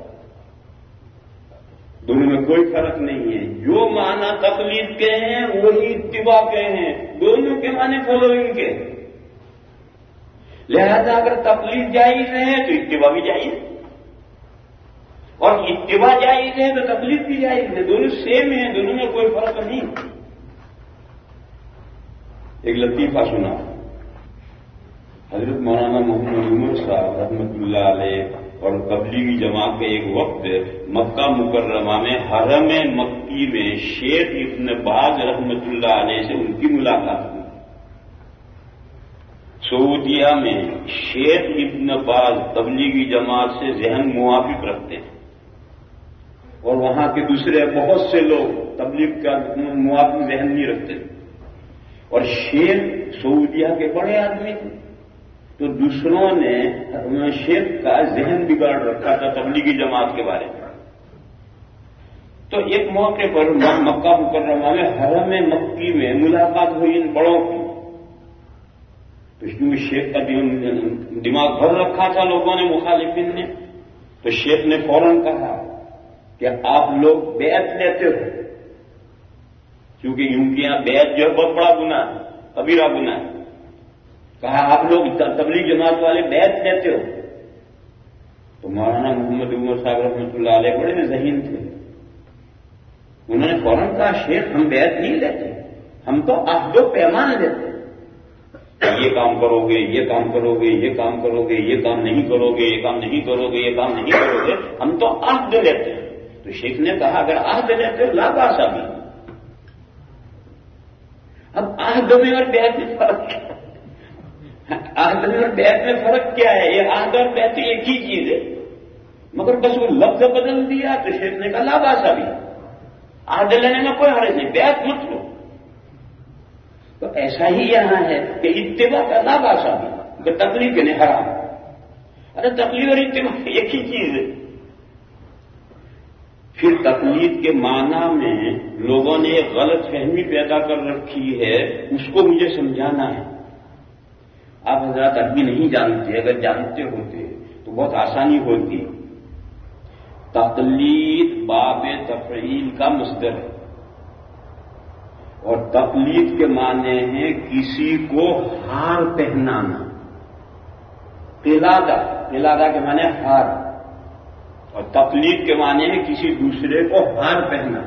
دونوں میں کوئی فرق نہیں ہے. جو معنی تقلید کے ہیں وہی اتباع کے ہیں، دونوں کے معنی فالوئنگ کے. لہذا اگر تقلید جائز ہے تو اتباع بھی جائز، اور اتباع جائز ہے تو تقلید بھی جائز ہے. دونوں سیم ہیں، دونوں میں کوئی فرق نہیں. ایک لطیفہ سنا. حضرت مولانا محمد عمر صاحب رحمۃ اللہ علیہ اور تبلیغی جماعت کے ایک وقت مکہ مکرمہ میں حرم مکی میں شیخ ابن باز رحمۃ اللہ علیہ سے ان کی ملاقات ہوئی. سعودیہ میں شیخ ابن باز تبلیغی جماعت سے ذہن موافق رکھتے ہیں، اور وہاں کے دوسرے بہت سے لوگ تبلیغ کا موافق ذہن نہیں رکھتے. اور شیخ سعودیہ کے بڑے آدمی تھے، تو دوسروں نے شیخ کا ذہن بگاڑ رکھا تھا تبلیغی جماعت کے بارے میں. تو ایک موقع پر مکہ مکرمہ میں حرم مکی میں ملاقات ہوئی ان بڑوں کی. تو کیونکہ شیخ کا دماغ بھر رکھا تھا لوگوں نے، مخالفین نے، تو شیخ نے فوراً کہا کہ آپ لوگ بیعت لیتے ہو، کیونکہ ان کے یہاں بیعت جو ہے بہت بڑا گناہ ہے، کبیرہ گناہ ہے. کہا آپ لوگ تبلیغ جماعت والے بیعت لیتے ہو. تو مولانا محمد عمر صاحب رحمۃ اللہ علیہ بڑے ذہین تھے. انہوں نے فوراً کہا شیخ ہم بیعت نہیں لیتے، ہم تو عہد و پیمان لیتے. یہ کام کرو گے، یہ کام کرو گے، یہ کام کرو گے، یہ کام نہیں کرو گے، یہ کام نہیں کرو گے، یہ کام نہیں کرو گے، ہم تو عہد لیتے ہیں. تو شیخ نے کہا اگر عہد لیتے ہو لا باس ابھی. اب عہد میں اور بیعت میں فرق کیا؟ عہد میں اور بیعت میں فرق کیا ہے؟ یہ عہد اور بیعت ایک ہی چیز ہے، مگر بس وہ لفظ بدل دیا. تو شیخ نے کہا لا باس ابھی، عہد لینے میں کوئی حرج نہیں، بیعت مت لو. تو ایسا ہی یہاں ہے کہ اتباع کا لا باس ابھی، کہ تقلید کے نہیں حرام. ارے تقلید اور اتباع ایک ہی چیز ہے. پھر تقلید کے معنی میں لوگوں نے ایک غلط فہمی پیدا کر رکھی ہے، اس کو مجھے سمجھانا ہے. آپ حضرات ابھی نہیں جانتے، اگر جانتے ہوتے تو بہت آسانی ہوتی. تقلید باب تفعیل کا مصدر ہے، اور تقلید کے معنی ہیں کسی کو ہار پہنانا. قلادہ کے معنی ہار، اور تقلید کے معنی ہے کسی دوسرے کو ہار پہنانا.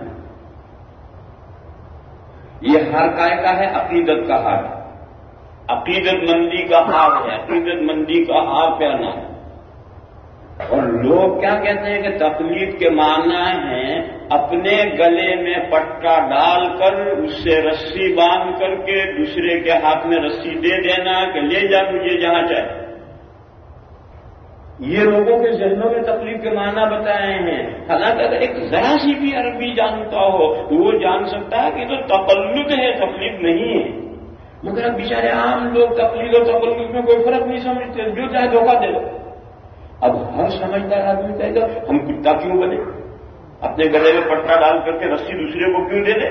یہ ہار کا ہے عقیدت کا ہار، عقیدت مندی کا ہار ہے، عقیدت مندی کا ہار پہنا ہے. اور لوگ کیا کہتے ہیں کہ تقلید کے معنی ہیں اپنے گلے میں پٹا ڈال کر اس سے رسی باندھ کر کے دوسرے کے ہاتھ میں رسی دے دینا کہ لے جا مجھے جہاں چاہے. یہ لوگوں کے ذہنوں میں تقلید کے معنی بتائے ہیں. حالانکہ اگر ایک ذرا سی بھی عربی جانتا ہو تو وہ جان سکتا ہے کہ تو تقلد ہے، تقلید نہیں ہے. مگر اب بیچارے عام لوگ تقلید اور تقلد میں کوئی فرق نہیں سمجھتے، جو چاہے دھوکہ دے دو. اب ہر سمجھدار آدمی کہے گا ہم کتا کیوں بنے، اپنے گلے میں پٹا ڈال کر کے رسی دوسرے کو کیوں دے دے.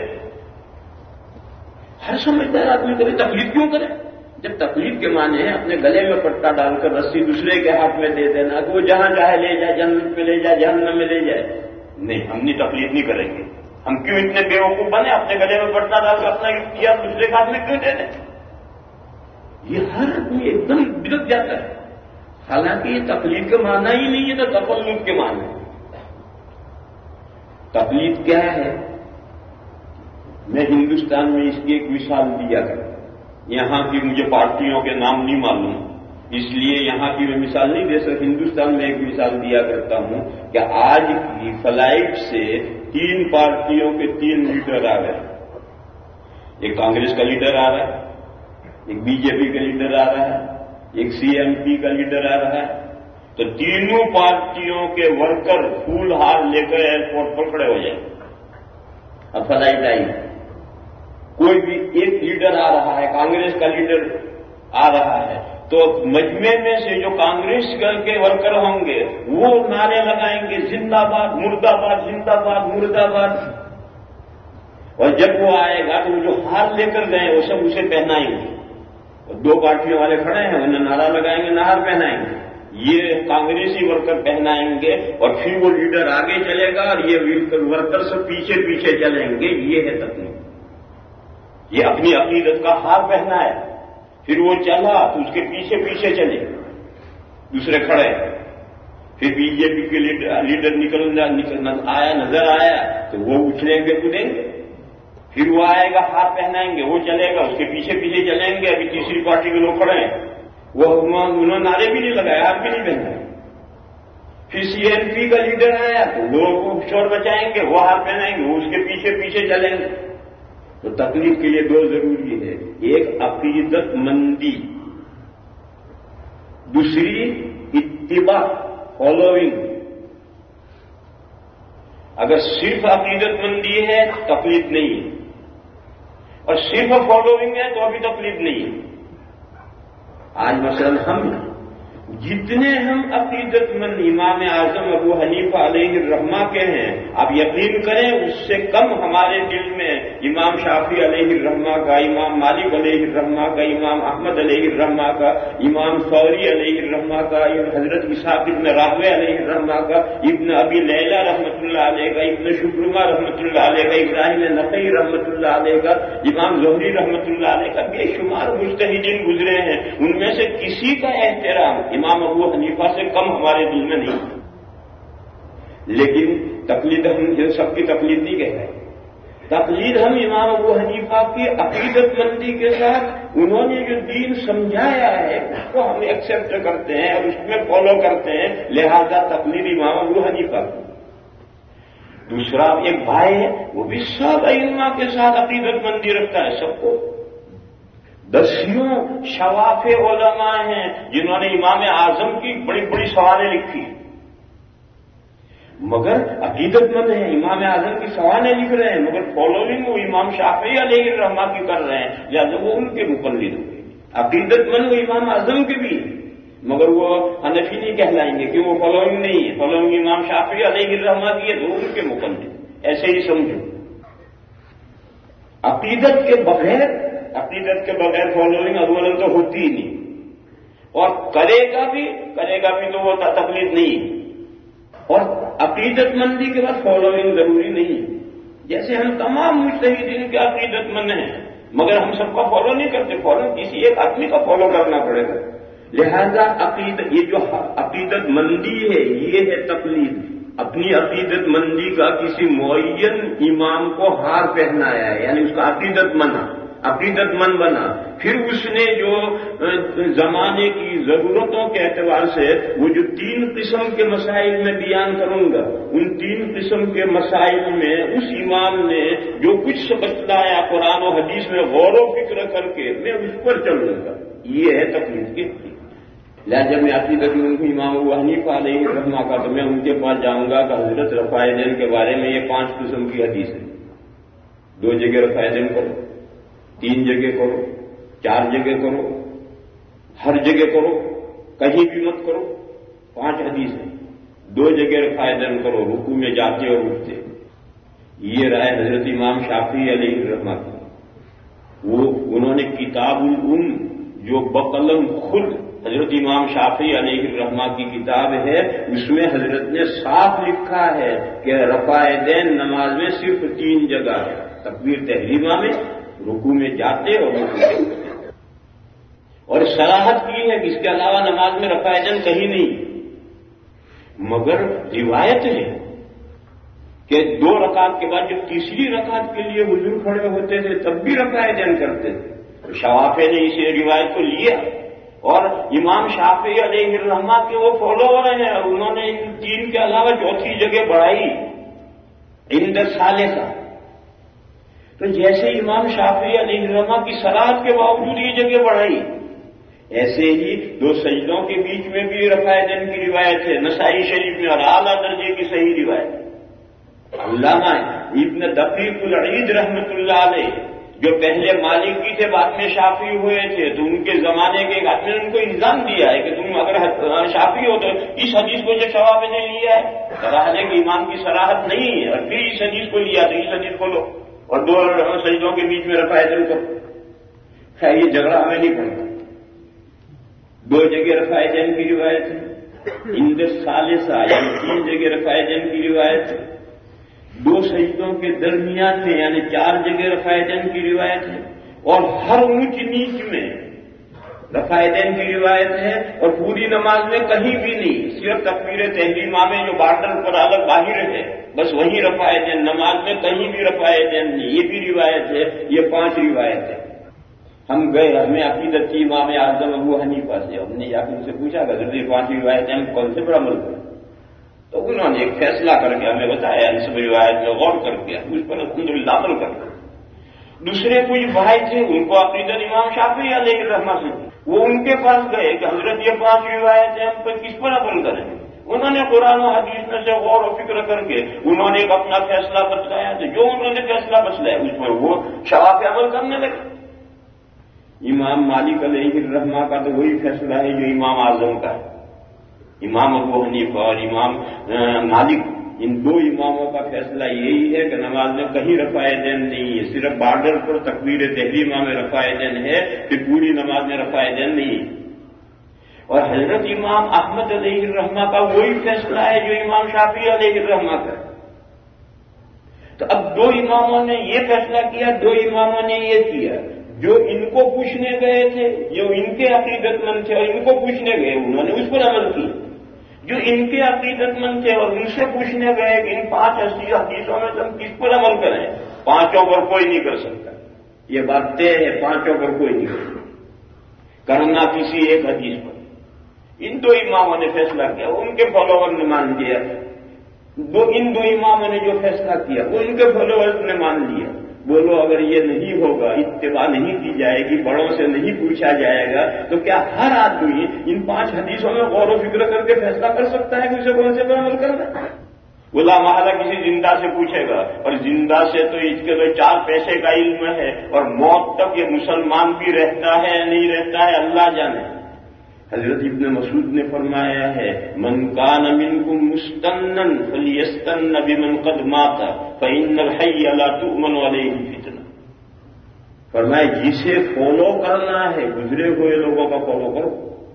ہر سمجھدار آدمی کہے تقلید کیوں کرے، جب تقلید کے معنی ہے اپنے گلے میں پٹا ڈال کر رسی دوسرے کے ہاتھ میں دے دینا کہ وہ جہاں چاہے لے جائے، جنت میں لے جائے، جہنم میں لے جائے. نہیں، ہم نہیں تقلید نہیں کریں گے. ہم کیوں اتنے بیوقوف بنے اپنے گلے میں پٹا ڈال کر اپنا اختیار دوسرے کے ہاتھ میں کیوں دے دیں. یہ ہر آدمی ایک دم بدت جاتا ہے. حالانکہ یہ تقلید کا معنی ہی نہیں ہے، تو تقلد کے معنی. تقلید کیا ہے؟ میں ہندوستان میں اس کی ایک مثال دیا کرتا. یہاں کی مجھے پارٹیوں کے نام نہیں معلوم، اس لیے یہاں کی میں مثال نہیں دے سکتا. ہندوستان میں ایک مثال دیا کرتا ہوں کہ آج کی فلائٹ سے 3 پارٹیوں کے 3 لیڈر آ رہے ہیں. ایک کانگریس کا لیڈر آ رہا ہے، ایک بی جے پی کا لیڈر آ رہا ہے، ایک سی ایم پی کا لیڈر آ رہا ہے. تو تینوں پارٹیوں کے ورکر پھول ہار لے کر ایئرپورٹ پر کھڑے ہو جائیں. اب فلائٹ آئی، کوئی بھی ایک لیڈر آ رہا ہے، کانگریس کا لیڈر آ رہا ہے، تو مجمع میں سے جو کانگریس کے ورکر ہوں گے وہ نعرے لگائیں گے زندہ باد مرد آباد زندہ باد مرد آباد، اور جب وہ آئے گا تو وہ جو ہار لے کر گئے وہ سب اسے پہنائیں گے، اور دو پارٹیوں والے کھڑے ہیں انہیں نعرہ لگائیں گے نہار پہنائیں گے، یہ کانگریسی ورکر پہنائیں گے، اور پھر وہ لیڈر آگے چلے گا اور یہ ورکر سب پیچھے پیچھے چلیں گے۔ یہ ہے تکلیف، یہ اپنی عقیدت کا ہار پہنا ہے، پھر وہ چلا تو اس کے پیچھے پیچھے چلے دوسرے کھڑے، پھر بی جے پی کے لیڈر نظر آیا تو وہ اچھلیں گے کودیں گے، پھر وہ آئے گا ہاتھ پہنائیں گے وہ چلے گا اس کے پیچھے پیچھے چلیں گے، ابھی تیسری پارٹی کے لوگ کھڑے ہیں وہ انہوں نے نعرے بھی نہیں لگائے ہاتھ بھی نہیں پہنائے، پھر سی این پی کا لیڈر آیا تو وہ شور بچائیں گے وہ ہاتھ پہنائیں گے وہ اس کے پیچھے پیچھے چلیں گے۔ تو تکلیف کے لیے دو ضروری ہے، ایک عقیدت مندی، دوسری اتباع فالوئنگ۔ اگر صرف عقیدت مندی ہے تکلیف نہیں ہے، اور صرف فالوئنگ ہے تو ابھی تکلیف نہیں ہے۔ آج مثلا ہم جتنے ہم عقیدت مند امام اعظم ابو حنیفہ علیہ الرحمہ کے ہیں، آپ یقین کریں اس سے کم ہمارے دل میں امام شافعی علیہ الرحمہ کا، امام مالک علیہ الرحمہ کا، امام احمد علیہ الرحمہ کا، امام ثوری علیہ الرحمہ کا، حضرت اسحاق ابن راہوے علیہ الرحمہ کا، ابن ابی لیلہ رحمۃ اللہ علیہ کا، ابن شبرمہ رحمۃ اللہ علیہ کا، ابراہیم نخعی رحمۃ اللہ علیہ کا، امام زہری رحمۃ اللہ علیہ کا، بے شمار مجتہدین گزرے ہیں، ان میں سے کسی کا احترام امام ابو حنیفہ سے کم ہمارے دل میں نہیں، لیکن تقلید ہم سب کی تقلید نہیں کہہ رہے، تقلید ہم امام ابو حنیفہ کی عقیدت مندی کے ساتھ انہوں نے جو دین سمجھایا ہے اس کو ہم ایکسپٹ کرتے ہیں اور اس میں فالو کرتے ہیں، لہذا تقلید امام ابو حنیفہ کی۔ دوسرا ایک بھائی ہے وہ بھی سب ائمہ کے ساتھ عقیدت مندی رکھتا ہے، سب کو دسیوں شواف علماء ہیں جنہوں نے امام اعظم کی بڑی بڑی سوانح لکھی مگر عقیدت مند ہیں، امام اعظم کی سوانح لکھ رہے ہیں مگر فالوئنگ وہ امام شافعی علیہ الرحمہ کی کر رہے ہیں، لہٰذا وہ ان کے مقلد ہوں گے۔ عقیدت مند وہ امام اعظم کے بھی مگر وہ حنفی نہیں کہلائیں گے کہ وہ فالوئنگ نہیں ہے، فالوئنگ امام شافعی علیہ الرحمہ کی ہے تو ان کے مقلد، ایسے ہی سمجھو۔ عقیدت کے بغیر فالوئنگ اولا تو ہوتی ہی نہیں، اور کرے گا بھی تو وہ تقلید نہیں ہے، اور عقیدت مندی کے بعد فالوئنگ ضروری نہیں ہے۔ جیسے ہم تمام مجتہدین کے عقیدت مند ہیں مگر ہم سب کا فالو نہیں کرتے، فالو کسی ایک آدمی کا فالو کرنا پڑے گا، لہذا یہ جو عقیدت مندی ہے یہ ہے تقلید، اپنی عقیدت مندی کا کسی معین امام کو ہار پہنایا ہے، یعنی اس کا عقیدت مند بنا، پھر اس نے جو زمانے کی ضرورتوں کے اعتبار سے وہ جو 3 قسم کے مسائل میں بیان کروں گا، ان 3 قسم کے مسائل میں اس امام نے جو کچھ بتلایا قرآن و حدیث میں غور و فکر کر کے میں اس پر چلوں گا، یہ ہے تقلید کی۔ لہٰذا میں عقیدت مند ہوں امام ابو حنیفہ علیہ الرحمہ کا تو میں ان کے پاس جاؤں گا کہ حضرت رفع دین کے بارے میں یہ 5 قسم کی حدیث ہے، 2 جگہ رفع دین کرو، 3 جگہ کرو، 4 جگہ کرو، ہر جگہ کرو، کہیں بھی مت کرو، 5 حدیث ہیں، 2 جگہ رفع دین کرو، رکوع میں جاتے اور اٹھتے، یہ رائے حضرت امام شافعی علیہ الرحمہ کی۔ وہ انہوں نے کتاب الام جو بقلم خود حضرت امام شافعی علیہ الرحمہ کی کتاب ہے اس میں حضرت نے صاف لکھا ہے کہ رفع دین نماز میں صرف 3 جگہ ہے، تکبیر تحریمہ میں، رکوع میں جاتے اور رکوع میں کرتے، اور صراحت کی ہے کہ اس کے علاوہ نماز میں رفع دین کہیں نہیں، مگر روایت ہے کہ 2 رکعت کے بعد جب تیسری رکعت کے لیے حضور کھڑے ہوتے تھے تب بھی رفع دین کرتے تھے، شوافی نے اس روایت کو لیا اور امام شافعی علیہ الرحمہ کے وہ فالوور ہیں اور انہوں نے ان 3 کے علاوہ 4تھی جگہ بڑھائی عند ثالثہ۔ تو جیسے امام شافعی علیہ الرحمہ کی صراحت کے باوجود یہ جگہ بڑھائی، ایسے ہی 2 سجدوں کے بیچ میں بھی رفع دین کی روایت ہے نسائی شریف میں اور اعلیٰ درجے کی صحیح روایت۔ علامہ ابن دقیق العید رحمۃ اللہ علیہ جو پہلے مالکی تھے بعد میں شافعی ہوئے تھے، تو ان کے زمانے کے ایک آدمی نے ان کو الزام دیا ہے کہ تم اگر شافعی ہو تو اس حدیث کو جو شواب نے لیا ہے، صراحت کہ امام کی صراحت نہیں ہے، اور پھر اس حدیث کو لیا تو اس حدیث کو لو اور دو سجدوں کے بیچ میں رفع یدین کو. خیر یہ جھگڑا ہمیں نہیں پڑتا. دو جگہ رفع یدین کی روایت ہے، اند ثالثہ یعنی 3 جگہ رفع یدین کی روایت ہے. 2 سجدوں کے درمیان میں یعنی 4 جگہ رفع یدین کی روایت ہے، اور ہر اونچ نیچ میں رفع یدین کی روایت ہے، اور پوری نماز میں کہیں بھی نہیں، صرف تکبیر تحریمہ میں جو بارڈر پر الگ باہر ہے بس وہی رفع یدین، نماز میں کہیں بھی رفع یدین نہیں. یہ بھی روایت ہے. یہ 5 روایت ہے. ہم گئے، ہمیں عقیدت تھی امام اعظم ابو حنیفہ سے، ہم نے جا کے ان سے پوچھا کہ حضرت یہ 5 روایتیں ہم کون سے پر عمل کریں؟ تو انہوں نے ایک فیصلہ کر کے ہمیں بتایا، ان سب روایت میں غور کر کے اس پر الحمدللہ عمل کر کے. دوسرے کچھ بھائی تھے، ان کو عقیدت امام شافعی علیہ الرحمہ سے، وہ ان کے پاس گئے کہ حضرت یہ 5 روایتیں ہم پر کس پر عمل کریں؟ انہوں نے قرآن و حدیث میں سے غور و فکر کر کے انہوں نے ایک اپنا فیصلہ بتلایا، تو جو انہوں نے فیصلہ بتلایا اس پر وہ شواب پہ عمل کرنے لگے. امام مالک علیہ الرحمہ کا تو وہی فیصلہ ہے جو امام اعظم کا ہے. امام ابو حنیفہ اور امام مالک، ان 2 اماموں کا فیصلہ یہی ہے کہ نماز میں کہیں رفع یدین نہیں ہے، صرف بارڈر پر تکبیر تحریمہ میں رفع یدین ہے، کہ پوری نماز میں رفع یدین نہیں ہے. اور حضرت امام احمد علیہ الرحمہ کا وہی فیصلہ ہے جو امام شافعی علیہ الرحمہ کا. تو اب 2 اماموں نے یہ فیصلہ کیا، 2 اماموں نے یہ کیا. جو ان کو پوچھنے گئے تھے، جو ان کے عقیدت مند تھے اور ان کو پوچھنے گئے، انہوں نے اس پر عمل کیا. جو ان کے عقیدت مند تھے اور ان سے پوچھنے گئے کہ ان 5 حدیثوں میں ہم کس پر عمل کریں، 5 پر کوئی نہیں کر سکتا. یہ بات طے ہے، 5 پر کوئی نہیں کر سکتا، کرنا کسی ایک حدیث پر. ان 2 اماموں نے فیصلہ کیا، ان کے فالوور نے مان لیا. ان 2 اماموں نے جو فیصلہ کیا وہ ان کے فالوورز نے مان لیا. بولو اگر یہ نہیں ہوگا، اتباع نہیں کی جائے گی، بڑوں سے نہیں پوچھا جائے گا، تو کیا ہر آدمی ان 5 حدیثوں میں غور و فکر کر کے فیصلہ کر سکتا ہے کہ اسے کون سے پر عمل کرنا ہے؟ بلا محالہ کسی زندہ سے پوچھے گا، اور زندہ سے تو اس کے تو 4 پیسے کا علم ہے، اور موت تک یہ مسلمان بھی رہتا ہے یا نہیں رہتا ہے اللہ جانے. حضرت ابن مسعود نے فرمایا ہے، من کان منکم مستنن فلیستن بمن قد مات فإن الحی لا تؤمن علیہ فتنہ. فرمایا جسے فالو کرنا ہے گزرے ہوئے لوگوں کا فالو کرو.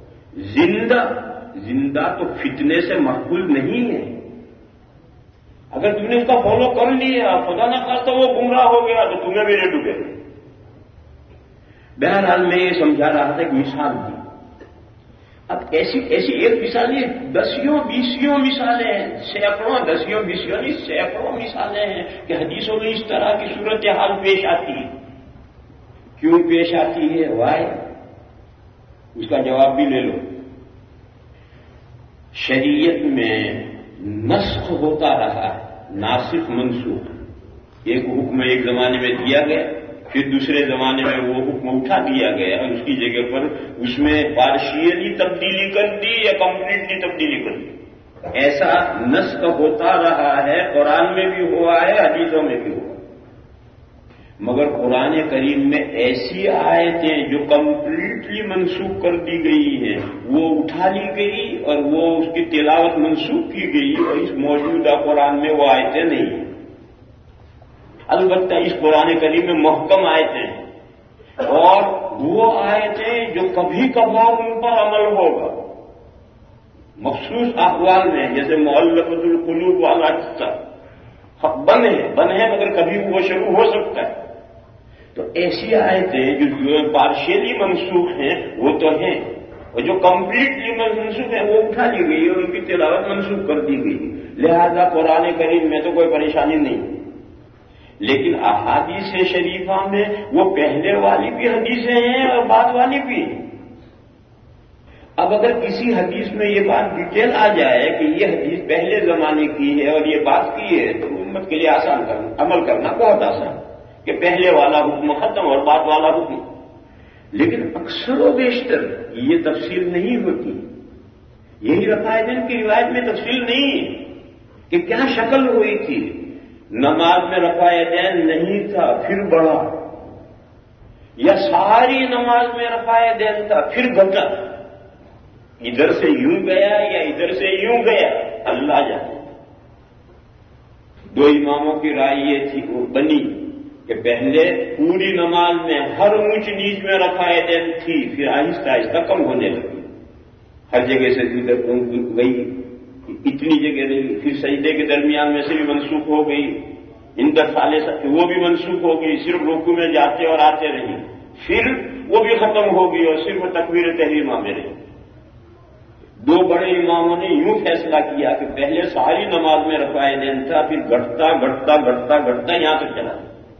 زندہ تو فتنے سے محفوظ نہیں ہے. اگر تم نے اس کا فالو کر لیا، خدا نہ خواستہ وہ گمراہ ہو گیا تو تمہیں بھی نہیں ڈوبے. بہرحال میں یہ سمجھا رہا تھا کہ مثال دی. اب ایسی ایک مثال نہیں، 10 مثالیں ہیں، سینکڑوں مثالیں ہیں کہ حدیثوں میں اس طرح کی صورتحال پیش آتی ہے. کیوں پیش آتی ہے؟ وائی اس کا جواب بھی لے لو. شریعت میں نسخ ہوتا رہا ہے، ناسخ منسوخ. ایک حکم ایک زمانے میں دیا گیا، پھر دوسرے زمانے میں وہ حکم اٹھا دیا گیا اور اس کی جگہ پر اس میں پارشیلی تبدیلی کر دی یا کمپلیٹلی تبدیلی کر دی. ایسا نسخ ہوتا رہا ہے، قرآن میں بھی ہوا ہے، حدیثوں میں بھی ہوا. مگر قرآن کریم میں ایسی آیتیں جو کمپلیٹلی منسوخ کر دی گئی ہیں وہ اٹھا لی گئی اور وہ اس کی تلاوت منسوخ کی گئی، اور اس موجودہ قرآن میں وہ آیتیں نہیں ہیں. البتہ اس قرآن کریم میں محکم آیتیں ہیں، اور وہ آیتیں جو کبھی کبھار ان پر عمل ہوگا مخصوص احوال میں، جیسے معلقۃ القلوب والا قصہ بند ہے مگر کبھی وہ شروع ہو سکتا ہے. تو ایسی آیتیں جو پارشیلی منسوخ ہیں وہ تو ہیں، اور جو کمپلیٹلی منسوخ ہیں وہ اٹھا لی گئی اور ان کی تلاوت منسوخ کر دی گئی. لہذا قرآن کریم میں تو کوئی پریشانی نہیں. لیکن احادیث شریفہ میں وہ پہلے والی بھی حدیثیں ہیں اور بعد والی بھی. اب اگر کسی حدیث میں یہ بات ڈیٹیل آ جائے کہ یہ حدیث پہلے زمانے کی ہے اور یہ بات کی ہے تو امت کے لیے آسان عمل کرنا بہت آسان کہ پہلے والا حکم ختم اور بعد والا حکم. لیکن اکثر و بیشتر یہ تفصیل نہیں ہوتی. یہی رفع یدین کی روایت میں تفصیل نہیں ہے کہ کیا شکل ہوئی تھی. نماز میں رفع یدین نہیں تھا، پھر بڑھا، یا ساری نماز میں رفع دین تھا پھر گھٹا، ادھر سے یوں گیا یا ادھر سے یوں گیا، اللہ جانے۔ دو اماموں کی رائے یہ تھی، وہ بنی کہ پہلے پوری نماز میں ہر اونچ نیچ میں رفع دین تھی، پھر آہستہ آہستہ کم ہونے لگی، ہر جگہ سے ادھر گئی، اتنی جگہ رہی، پھر سجدے کے درمیان میں سے بھی منسوخ ہو گئی، وہ بھی منسوخ ہو گئی، صرف رکوع میں جاتے اور آتے رہی، پھر وہ بھی ختم ہو گئی اور صرف تکبیر تحریمہ میں رہی۔ دو بڑے اماموں نے یوں فیصلہ کیا کہ پہلے ساری نماز میں رفع دین تھا، پھر گھٹتا گھٹتا گھٹتا گھٹتا یہاں تک چلا۔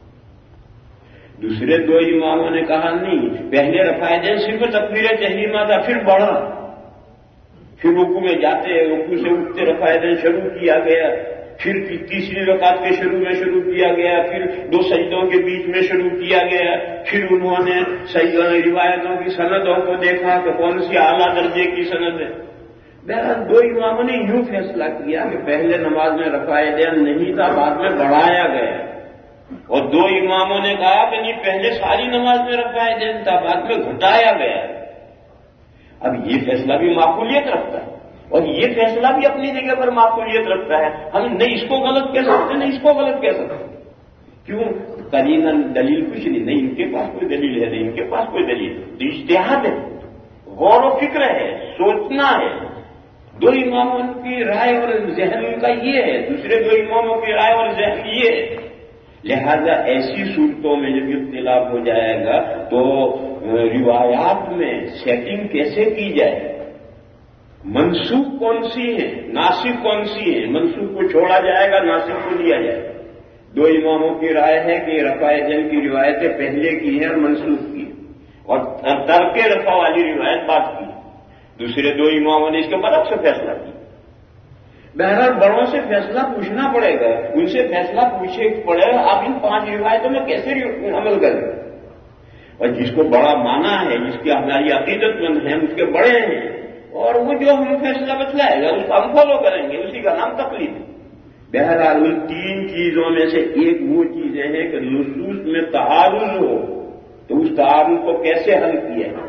دوسرے دو اماموں نے کہا نہیں، پہلے رفع دین صرف تکبیر تحریمہ تھا، پھر بڑھا، پھر رکوع میں جاتے رکوع سے اٹھتے رفع دین شروع کیا گیا، پھر تیسری رکعت کے شروع میں شروع کیا گیا، پھر دو سجدوں کے بیچ میں شروع کیا گیا، پھر انہوں نے روایتوں کی سندوں کو دیکھا کہ کون سی اعلیٰ درجے کی سند ہے۔ بہرحال دو اماموں نے یوں فیصلہ کیا کہ پہلے نماز میں رفع دین نہیں تھا، بعد میں بڑھایا گیا، اور دو اماموں نے کہا کہ نہیں، پہلے ساری نماز میں رفع دین تھا، بعد میں گھٹایا گیا۔ اب یہ فیصلہ بھی معقولیت رکھتا ہے اور یہ فیصلہ بھی اپنی جگہ پر معقولیت رکھتا ہے، ہم نہیں اس کو غلط کہہ سکتے نہیں اس کو غلط کہہ سکتے۔ کیوں؟ قرینا دلیل کچھ نہیں، ان کے پاس کوئی دلیل ہے، نہیں ان کے پاس کوئی دلیل، تو اجتہاد ہے، غور و فکر ہے، سوچنا ہے۔ دو اماموں کی رائے اور ذہن ان کا یہ ہے، دوسرے دو اماموں کی رائے اور ذہن یہ ہے، لہذا ایسی صورتوں میں جب اختلاف ہو جائے گا تو روایات میں سیٹنگ کیسے کی جائے، منسوخ کون سی ہے، ناسخ کون سی ہے، منسوخ کو چھوڑا جائے گا، ناسخ کو لیا جائے گا۔ دو اماموں کی رائے ہے کہ رفع دین کی روایتیں پہلے کی ہیں اور منسوخ کی، اور ترک رفع والی روایت بات کی۔ دوسرے دو اماموں نے اس کے برعکس سے فیصلہ کیا۔ بہرحال بڑوں سے فیصلہ پوچھنا پڑے گا، ان سے فیصلہ پوچھے پڑے گا، آپ ان 5 روایتوں میں کیسے عمل کریں، اور جس کو بڑا مانا ہے، جس کی ہماری عقیدت مند ہیں، اس کے بڑے ہیں، اور وہ جو ہم فیصلہ بتلائے گا اس کو ہم فالو کریں گے، اسی کا نام تقلید ہے۔ بہرحال ان 3 چیزوں میں سے ایک وہ چیزیں ہیں کہ نصوص میں تعارض ہو تو اس تعارض کو کیسے حل کیا ہے۔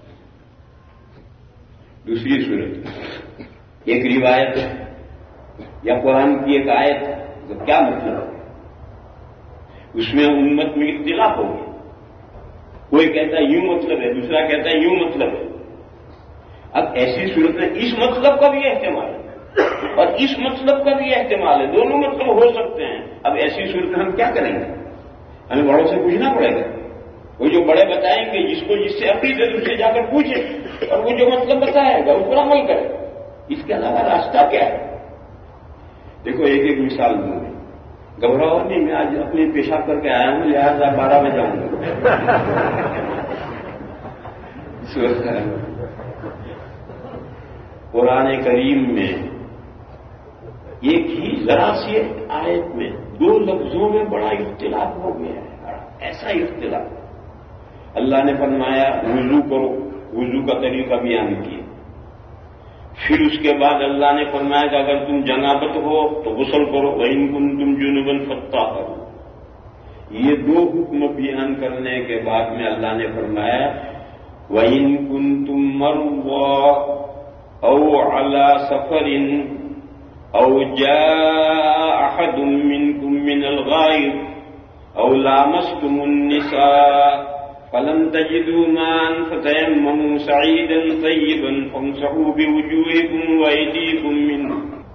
دوسری صورت، ایک روایت یا قرآن کی ایک آیت تو کیا مطلب ہے، اس میں امت میں اختلاف ہو گیا، کوئی کہتا ہے یوں مطلب ہے، دوسرا کہتا ہے یوں مطلب ہے۔ اب ایسی صورت میں اس مطلب کا بھی احتمال ہے اور اس مطلب کا بھی احتمال ہے، دونوں مطلب ہو سکتے ہیں۔ اب ایسی صورت میں ہم کیا کریں گے، ہمیں بڑوں سے پوچھنا پڑے گا، وہ جو بڑے بتائیں گے، جس کو جس سے عقیدت اس سے جا کر پوچھے اور وہ جو مطلب بتائے گا اس پر عمل کرے، اس کے علاوہ راستہ کیا ہے۔ دیکھو ایک مثال دوں گی، گھبراؤ نہیں، میں آج اپنی پیشاب کر کے آیا ہوں، لہٰذا 12 بجے آؤں گا۔ قرآن کریم میں ایک ہی ذرا سی آیت میں 2 لفظوں میں بڑا اختلاف ہو گیا ہے، ایسا اختلاف۔ اللہ نے فرمایا وضو کرو، وضو کا طریقہ بیان کیا، پھر اس کے بعد اللہ نے فرمایا کہ اگر تم جنابت ہو تو غسل کرو، وَإِن كُنتُمْ جُنُبًا فَاطَّهِرُوا۔ یہ 2 حکم بیان کرنے کے بعد میں اللہ نے فرمایا وَإِن كُنتُم مَّرْضَىٰ أَوْ عَلَىٰ سَفَرٍ أَوْ جَاءَ أَحَدٌ مِّنكُم مِّنَ الْغَائِطِ أَوْ لَامَسْتُمُ النِّسَاءَ فَلَمْ تَجِدُوا مَاءً فَتَيَمَّمُوا صَعِيدًا طَيِّبًا فَامْسَحُوا بِوُجُوهِكُمْ وَأَيْدِيكُمْ مِنْهُ۔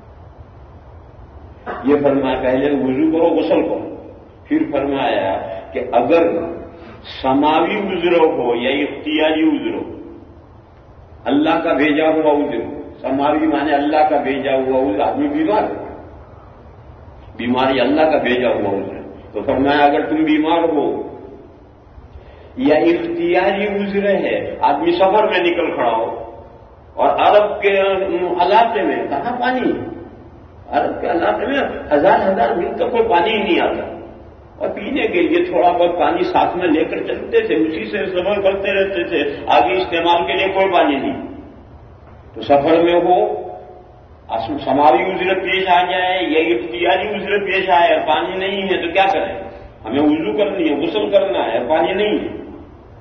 یہ فرمایا پہلے وضو کرو، غسل کرو، پھر فرمایا کہ اگر سماوی عذر ہو یا اختیاری عذر ہو، اللہ کا بھیجا ہوا عذر، سماوی مانے اللہ کا بھیجا ہوا عذر، آدمی بیمار ہے، بیماری اللہ کا بھیجا ہوا عذر، تو فرمایا اگر تم بیمار ہو یا اختیاری عذر ہے، آدمی سفر میں نکل کھڑا ہو اور عرب کے علاقے میں کہاں پانی، عرب کے علاقے میں 1000 میل تک کوئی پانی ہی نہیں آتا، اور پینے کے لیے تھوڑا بہت پانی ساتھ میں لے کر چلتے تھے، اسی سے سفر کرتے رہتے تھے، آگے استعمال کے لیے کوئی پانی نہیں، تو سفر میں ہو، سماوی عذر پیش آ جائے یا اختیاری عذر پیش آئے اور پانی نہیں ہے تو کیا کریں، ہمیں وضو کرنی ہے، غسل کرنا ہے، پانی نہیں ہے،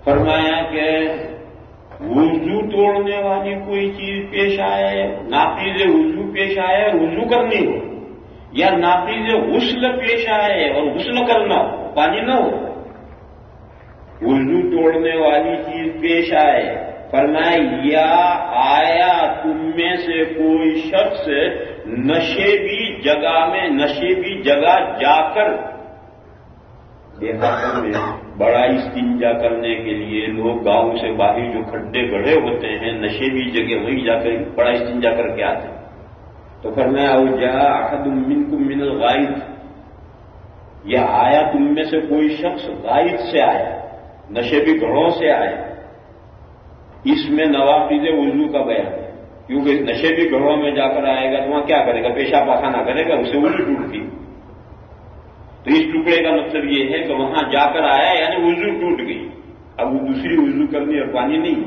فرمایا کہ وضو توڑنے والی کوئی چیز پیش آئے، ناقض وضو پیش آئے اور وضو کرنی ہو، یا ناقض غسل پیش آئے اور غسل کرنا ہو، پانی نہ ہو، وضو توڑنے والی چیز پیش آئے، فرمایا یا آیا تم میں سے کوئی شخص نشیبی جگہ جا کر، دیہاتوں میں بڑا استنجا کرنے کے لیے لوگ گاؤں سے باہر جو کھڈے گڑھے ہوتے ہیں نشیبی جگہ وہی جا کر بڑا استنجا کر کے آتے ہیں، تو فرمایا او جاء احد منکم من الغائط، یا آیا تم میں سے کوئی شخص غائط سے آیا، نشیبی گھڑوں سے آیا، اس میں نواقض وضو کا بیان ہے، کیونکہ نشیبی گھڑوں میں جا کر آئے گا تو وہاں کیا کرے گا، پیشاب پاخانہ کرے گا، اسے وضو ٹوٹتی، تو اس ٹکڑے کا مطلب یہ ہے کہ وہاں جا کر آیا یعنی وضو ٹوٹ گئی، اب وہ دوسری وضو کرنی اور پانی نہیں،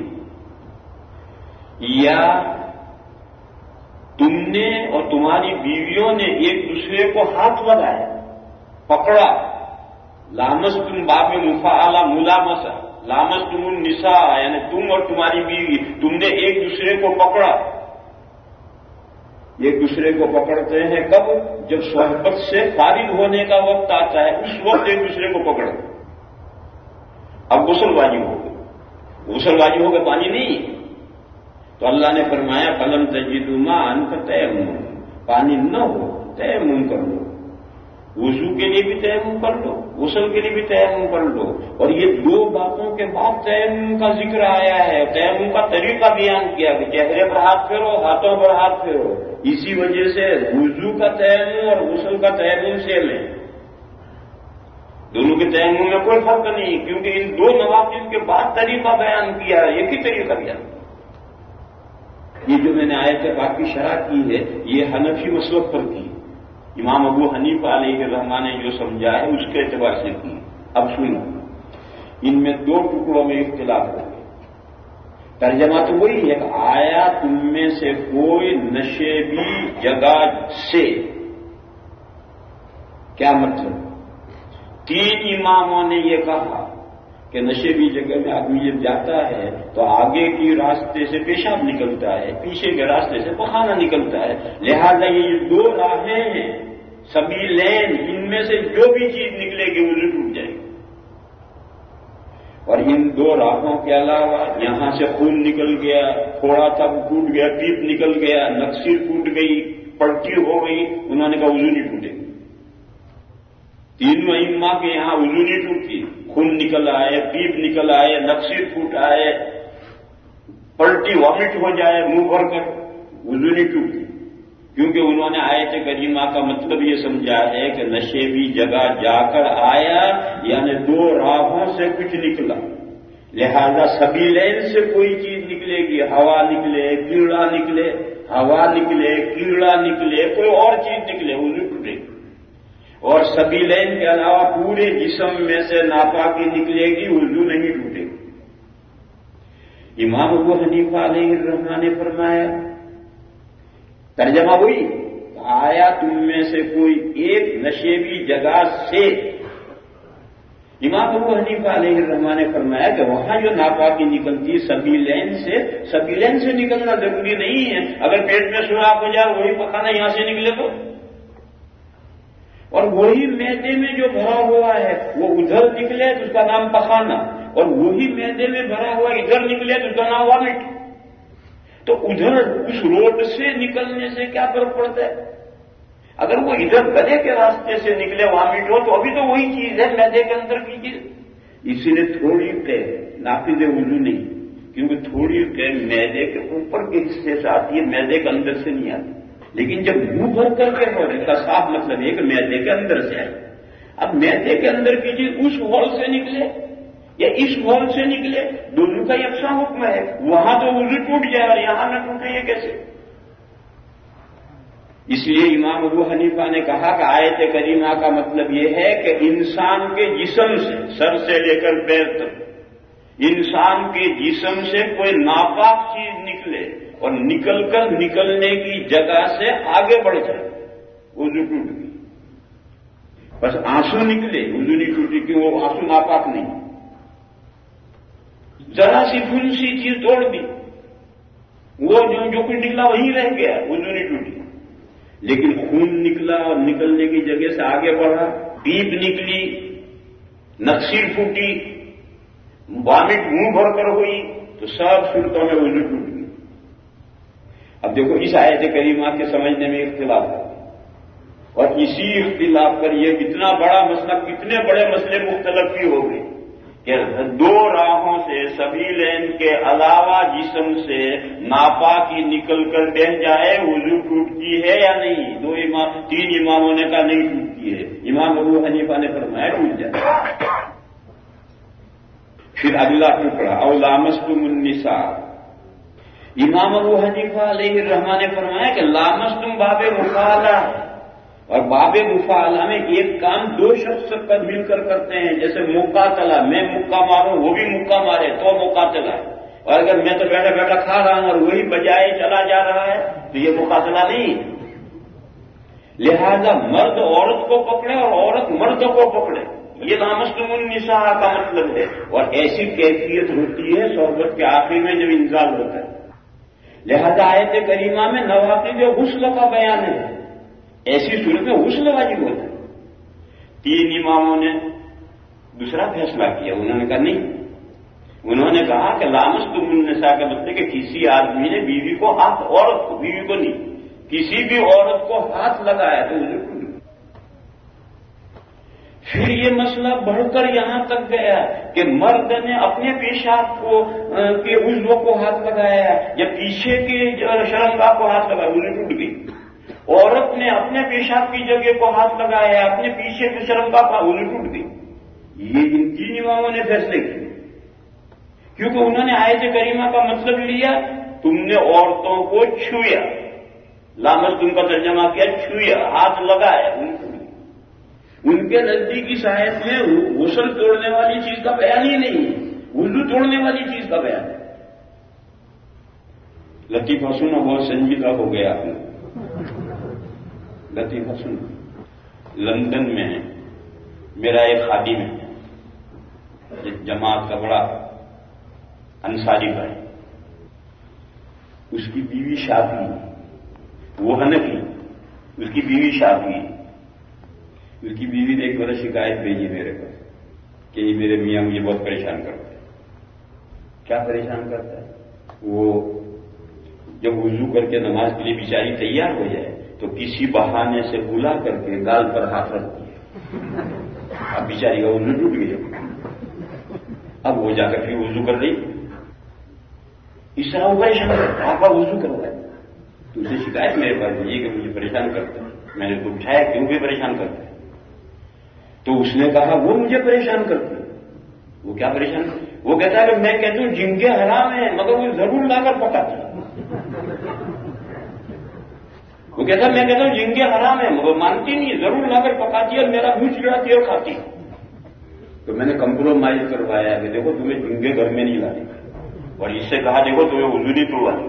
یا تم نے اور تمہاری بیویوں نے ایک دوسرے کو ہاتھ لگایا، پکڑا، لامستم باب مفعلہ ملامسہ، لامستم النساء یعنی تم اور تمہاری بیوی، تم نے ایک دوسرے کو پکڑا، ایک دوسرے کو پکڑتے ہیں کب، جب صحبت سے فارغ ہونے کا وقت آتا ہے اس وقت ایک دوسرے کو پکڑ، اب غسل واجب ہو گئے، غسل واجب ہو گئے، پانی نہیں، تو اللہ نے فرمایا فلم تجدوا ماء فتیمموا، پانی نہ ہو تیمم کر لو، وضو کے لیے بھی تیمم کر لو، غسل کے لیے بھی تیمم کر لو، اور یہ دو باتوں کے بعد تیمم کا ذکر آیا ہے، تیمم کا طریقہ بیان کیا کہ چہرے پر ہاتھ پھیرو، ہاتھوں پر ہاتھ پھیرو، اسی وجہ سے وضو کا تیمم اور غسل کا تیمم سیم ہے، دونوں کے تیمم میں کوئی فرق نہیں، کیونکہ ان دو نواقض کے بعد طریقہ بیان کیا ہے، ایک ہی طریقہ بیان۔ یہ جو میں نے آیت پاک کی شرح کی ہے یہ حنفی مسلک پر کی، امام ابو حنیفہ علیہ الرحمٰن نے جو سمجھا ہے اس کے اعتبار سے کی۔ اب سنو، ان میں دو ٹکڑوں میں اختلاف ہو گئے، ترجمہ تو وہی ہے کہ آیا تم میں سے کوئی نشیبی جگہ سے، کیا مطلب؟ تین اماموں نے یہ کہا کہ نشیبی جگہ میں آدمی جب جاتا ہے تو آگے کی راستے سے پیشاب نکلتا ہے، پیچھے کے راستے سے پخانہ نکلتا ہے، لہذا یہ دو راہیں ہیں سبیلین، ان میں سے جو بھی چیز نکلے گی وہ ٹوٹ جائے گی، اور ان دو راہوں کے علاوہ یہاں سے خون نکل گیا، تھوڑا تھا وہ ٹوٹ گیا، پیپ نکل گیا، نکسیر ٹوٹ گئی، پلٹی ہو گئی، انہوں نے کہا وضو نہیں ٹوٹے گی، تینوں ائمہ کے یہاں وضو نہیں ٹوٹتی، خون نکل آئے، پیپ نکل آئے، نکسیر ٹوٹ آئے، پلٹی وامٹ ہو جائے منہ بھر کر، وضو نہیں ٹوٹتی، کیونکہ انہوں نے آیت کریمہ کا مطلب یہ سمجھا ہے کہ نشیبی جگہ جا کر آیا یعنی دو راہوں سے کچھ نکلا، لہذا سبیلین سے کوئی چیز نکلے گی، ہوا نکلے، کیڑا نکلے، ہوا نکلے، کیڑا نکلے، کوئی اور چیز نکلے، وضو ٹوٹے گی، اور سبیلین کے علاوہ پورے جسم میں سے ناپاکی نکلے گی، وضو نہیں ٹوٹے گی۔ امام ابو حنیفہ علیہ الرحمٰن نے فرمایا، ترجمہ ہوئی، آیا تم میں سے کوئی ایک نشیبی جگہ سے، امام ابو حنیفہ علیہ الرحمٰن نے فرمایا کہ وہاں جو ناپاکی نکلتی سبیلین سے نکلنا ضروری نہیں ہے، اگر پیٹ میں سوراخ ہو جائے وہی پخانہ یہاں سے نکلے تو، اور وہی معدے میں جو بھرا ہوا ہے وہ ادھر نکلے تو اس کا نام پخانہ، اور وہی معدے میں بھرا ہوا ادھر نکلے تو اس کا نام وامٹ، تو ادھر اس روڈ سے نکلنے سے کیا فرق پڑتا ہے؟ اگر وہ ادھر گلے کے راستے سے نکلے وامٹ ہو تو ابھی تو وہی چیز ہے معدے کے اندر کی چیز، اسی لیے تھوڑی قید ناقض وضو نہیں، کیونکہ تھوڑی قید معدے کے اوپر کے حصے سے آتی ہے، معدے کے اندر سے نہیں آتی، لیکن جب منہ بھر کر کے ہو رہے کا صاف مطلب ہے کہ معدے کے اندر سے آئے، اب معدے کے اندر کی چیز اس ہال سے نکلے یا اس ہال سے نکلے دونوں کا یکساں حکم ہے، وہاں تو وضو ٹوٹ جائے اور یہاں نہ ٹوٹے، یہ کیسے؟ اس لیے امام ابو حنیفہ نے کہا کہ آیت کریمہ کا مطلب یہ ہے کہ انسان کے جسم سے، سر سے لے کر پیر تک، انسان کے جسم سے کوئی ناپاک چیز نکلے اور نکل کر نکلنے کی جگہ سے آگے بڑھ جائے، وضو ٹوٹ گئی، بس آنسو نکلے وضو نہیں ٹوٹی، کہ وہ آنسو ناپاک نہیں، ذرا سی پھول سی چیز توڑ دی، وہ جو کچھ نکلا وہیں رہ گیا، وضو نہیں ٹوٹی. لیکن خون نکلا اور نکلنے کی جگہ سے آگے بڑھا، پیپ نکلی، نقصیر پھوٹی، وامٹ منہ بھر کر ہوئی، تو سب صورتوں میں وضو ٹوٹ گئی. اب دیکھو اس آیت کریمہ کے سمجھنے میں اختلاف ہے، اور اسی اختلاف پر یہ کتنا بڑا مسئلہ، کتنے بڑے مسئلے مختلف بھی ہو گئے کہ دو راہوں سے سبیلین کے علاوہ جسم سے ناپاکی نکل کر بہ جائے وضو ٹوٹتی ہے یا نہیں؟ تین اماموں نے کہا نہیں ٹوٹتی ہے. امام ابو حنیفہ نے فرمایا ٹوٹ جائے. پھر اگلا ٹکڑا او لامستم النساء. امام ابو حنیفہ علیہ الرحمہ نے فرمایا کہ لامستم باب مفاعلہ ہے، اور باب مفاعلہ میں ایک کام دو شخص پر مل کر کرتے ہیں، جیسے مقاتلہ، میں مکہ ماروں وہ بھی مکہ مارے تو مقاتلہ ہے، اور اگر میں تو بیٹھا بیٹھا کھا رہا ہوں اور وہی بجائے چلا جا رہا ہے تو یہ مقاتلہ نہیں. لہذا مرد عورت کو پکڑے اور عورت مرد کو پکڑے، یہ لامستم النساء کا مطلب ہے. اور ایسی کیفیت ہوتی ہے صحبت کے آخر میں جب انزال ہوتا ہے. لہذا آیت کریمہ میں نواقض غسل کا بیان ہے، ایسی صورت میں غسل واجب ہوتا ہے. تین اماموں نے دوسرا فیصلہ کیا، انہوں نے کہا نہیں، انہوں نے کہا کہ لامستم النساء کا مطلب کہ کسی آدمی نے بیوی کو ہاتھ، عورت کو، بیوی کو نہیں، کسی بھی عورت کو ہاتھ لگایا تو اسے ٹوٹ. پھر یہ مسئلہ بڑھ کر یہاں تک گیا کہ مرد نے اپنے پیشاب کو کے عضو کو ہاتھ لگایا یا پیچھے کے شرمگاہ کو ہاتھ لگایا، انہیں ٹوٹ گئی. عورت نے اپنے پیشاب کی جگہ کو ہاتھ لگایا، اپنے پیچھے کے شرمگاہ کو، انہیں ٹوٹ گئی. یہ ان تین اماموں نے فیصلے کیے، کیونکہ انہوں نے آیت کریمہ کا مطلب لیا تم نے عورتوں کو چھویا، لامستم کا ترجمہ کیا چھویا، ہاتھ لگایا. ان کے نزدیک اس آیت میں غسل توڑنے والی چیز کا بیان ہی نہیں ہے، وضو توڑنے والی چیز کا بیان ہے. لطیفہ سنو، بہت سنجیدہ ہو گیا آپ نے. لطیفہ سنو، لندن میں میرا ایک خادم ہے، جماعت کا بڑا انصاری بھائی، اس کی بیوی شافعی، وہ حنفی، اس کی بیوی شافعی. اس کی بیوی نے ایک بڑا شکایت بھیجی میرے کو کہ یہ میرے میاں مجھے بہت پریشان کرتا ہے. کیا پریشان کرتا ہے؟ وہ جب وضو کر کے نماز کے لیے بیچاری تیار ہو جائے تو کسی بہانے سے بلا کر کے گال پر ہاتھ رکھتی ہے. اب بیچاری کا وضو ٹوٹ گیا، اب وہ جا کر پھر وضو کر رہی، اس طرح وہ پریشان کرتا ہے. آپ کا وضو کروا ہے تو اسے شکایت میرے پاس بھیجی کہ مجھے پریشان کرتا ہے. میں نے تو اٹھایا کیوں بھی پریشان کرتا ہے؟ تو اس نے کہا وہ مجھے پریشان کرتی ہے. وہ کیا پریشان کرتی؟ وہ کہتا ہے کہ میں کہتا ہوں جھینگے حرام ہیں مگر وہ ضرور لا کر پکاتی ہے. وہ کہتا ہے میں کہتا ہوں جھینگے حرام ہیں مگر مانتی نہیں، ضرور لا کر پکاتی ہے اور میرا منہ چڑاتی ہے اور کھاتی ہے. تو میں نے کمپرومائز کروایا کہ دیکھو تمہیں جھینگے گھر میں نہیں لانے، اور اس سے کہا دیکھو تمہیں وضو نہیں توڑوانے.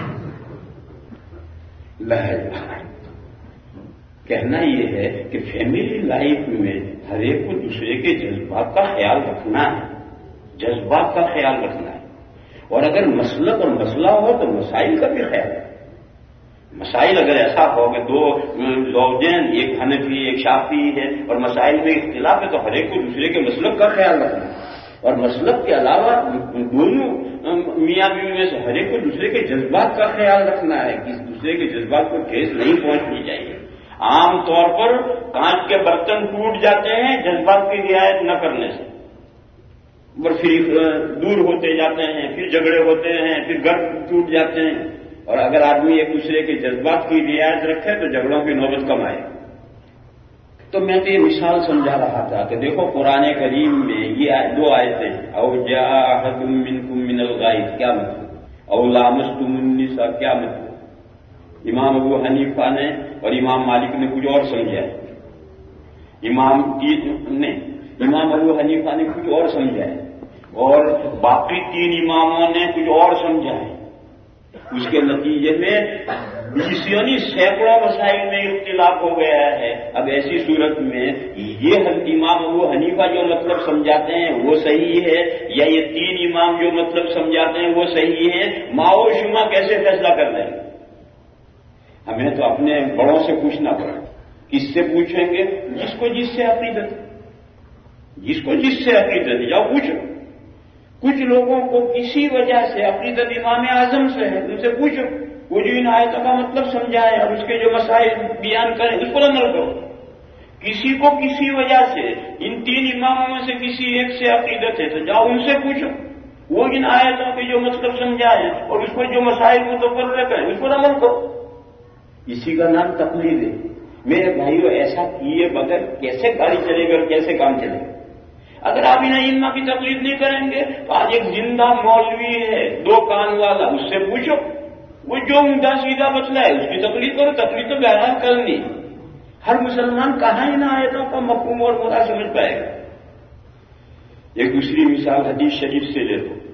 کہنا یہ ہے کہ فیملی لائف میں ہر ایک کو دوسرے کے جذبات کا خیال رکھنا ہے، جذبات کا خیال رکھنا ہے. اور اگر مسلک اور مسئلہ ہو تو مسائل کا بھی خیال ہے. مسائل اگر ایسا ہو کہ دو زوجین، ایک حنفی ایک شافعی ہے اور مسائل میں اختلاف ہے تو ہر ایک کو دوسرے کے مسلک کا خیال رکھنا ہے. اور مسلک کے علاوہ دونوں میاں بیوی میں سے ہر ایک کو دوسرے کے جذبات کا خیال رکھنا ہے کہ دوسرے کے جذبات کو ٹھیس نہیں پہنچنی چاہیے. عام طور پر کانچ کے برتن ٹوٹ جاتے ہیں جذبات کی رعایت نہ کرنے سے، اور پھر دور ہوتے جاتے ہیں، پھر جھگڑے ہوتے ہیں، پھر گھر ٹوٹ جاتے ہیں. اور اگر آدمی ایک دوسرے کے جذبات کی رعایت رکھے تو جھگڑوں کی نوبت کم آئے. تو میں تو یہ مثال سمجھا رہا تھا کہ دیکھو قرآن کریم میں یہ دو آیتیں ہیں، او جاء احد منکم من الغائط کیا مطلب، او لامستم النساء کیا مطلب. امام ابو حنیفہ نے اور امام مالک نے کچھ اور سمجھا ہے، امام ابو حنیفہ نے کچھ اور سمجھا ہے اور باقی تین اماموں نے کچھ اور سمجھا ہے. اس کے نتیجے میں یعنی سینکڑوں مسائل میں اختلاف ہو گیا ہے. اب ایسی صورت میں یہ امام ابو حنیفہ جو مطلب سمجھاتے ہیں وہ صحیح ہے یا یہ 3 امام جو مطلب سمجھاتے ہیں وہ صحیح ہے؟ ماؤ شما کیسے فیصلہ کر رہے ہیں؟ ہمیں تو اپنے بڑوں سے پوچھنا پڑے. کس سے پوچھیں گے؟ جس کو جس سے عقیدت ہے. جس کو جس سے عقیدت ہے جاؤ پوچھو. کچھ لوگوں کو کسی وجہ سے عقیدت امام اعظم سے ہے، ان سے پوچھو. وہ جو ان آیتوں کا مطلب سمجھائے اور اس کے جو مسائل بیان کریں اس پر عمل کرو. کسی کو کسی وجہ سے ان 3 اماموں میں سے کسی ایک سے عقیدت ہے تو جاؤ ان سے پوچھو. وہ ان آیتوں کے جو مطلب سمجھائے اور اس پر جو مسائل متفرق کریں اس پر عمل کرو. اسی کا نام تقلید ہے. میرے بھائیو ایسا کیے بغیر کیسے گاڑی چلے گا اور کیسے کام چلے گا؟ اگر آپ ان ائمہ کی تقلید نہیں کریں گے تو آج ایک زندہ مولوی ہے 2 کان والا، اس سے پوچھو. وہ جو عمدہ سیدھا مسئلہ ہے اس کی تقلید کرو. تقلید تو بہرحال کرنی. ہر مسلمان کہاں ان آیتوں کا مفہوم اور مراد سمجھ پائے گا؟ ایک دوسری مثال حدیث شریف سے لے لو.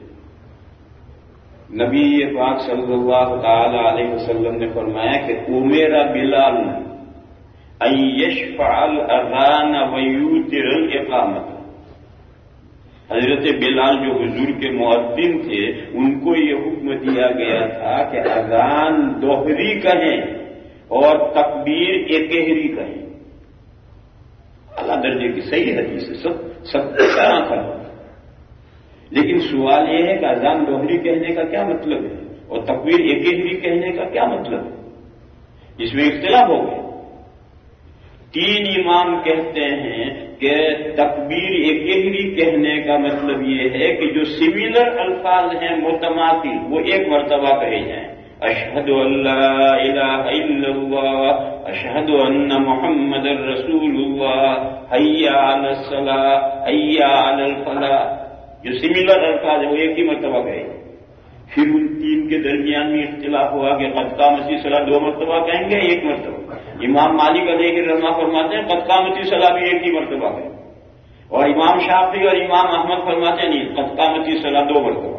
نبی پاک صلی اللہ تعالی علیہ وسلم نے فرمایا کہ امر بلال ان یشفع الاذان ویوتر الاقامۃ. حضرت بلال جو حضور کے مؤذن تھے ان کو یہ حکم دیا گیا تھا کہ اذان دوہری کہیں اور تکبیر ایکہری کہیں. اعلیٰ درجے کی صحیح حدیث ہے، سب طرح کا. لیکن سوال یہ ہے کہ اذان دوہری کہنے کا کیا مطلب ہے اور تکبیر ایکہری کہنے کا کیا مطلب ہے؟ اس میں اختلاف ہو گیا. 3 امام کہتے ہیں کہ تکبیر ایکہری کہنے کا مطلب یہ ہے کہ جو سملر الفاظ ہیں متماثل وہ ایک مرتبہ کہے جائیں. اشہد ان لا الہ الا اللہ، اشہد ان محمد رسول اللہ، حی علی الصلاۃ، حی علی الفلاح. جو سملر الفاظ ہیں وہ ایک ہی مرتبہ کہے. پھر ان 3 کے درمیان میں اختلاف ہوا کہ قد قامت الصلاۃ 2 مرتبہ کہیں گے 1 مرتبہ. امام مالک علیہ الرحمہ فرماتے ہیں قد قامت الصلاۃ بھی 1 ہی مرتبہ کہیں. اور امام شافعی اور امام احمد فرماتے ہیں نہیں قد قامت الصلاۃ 2 مرتبہ.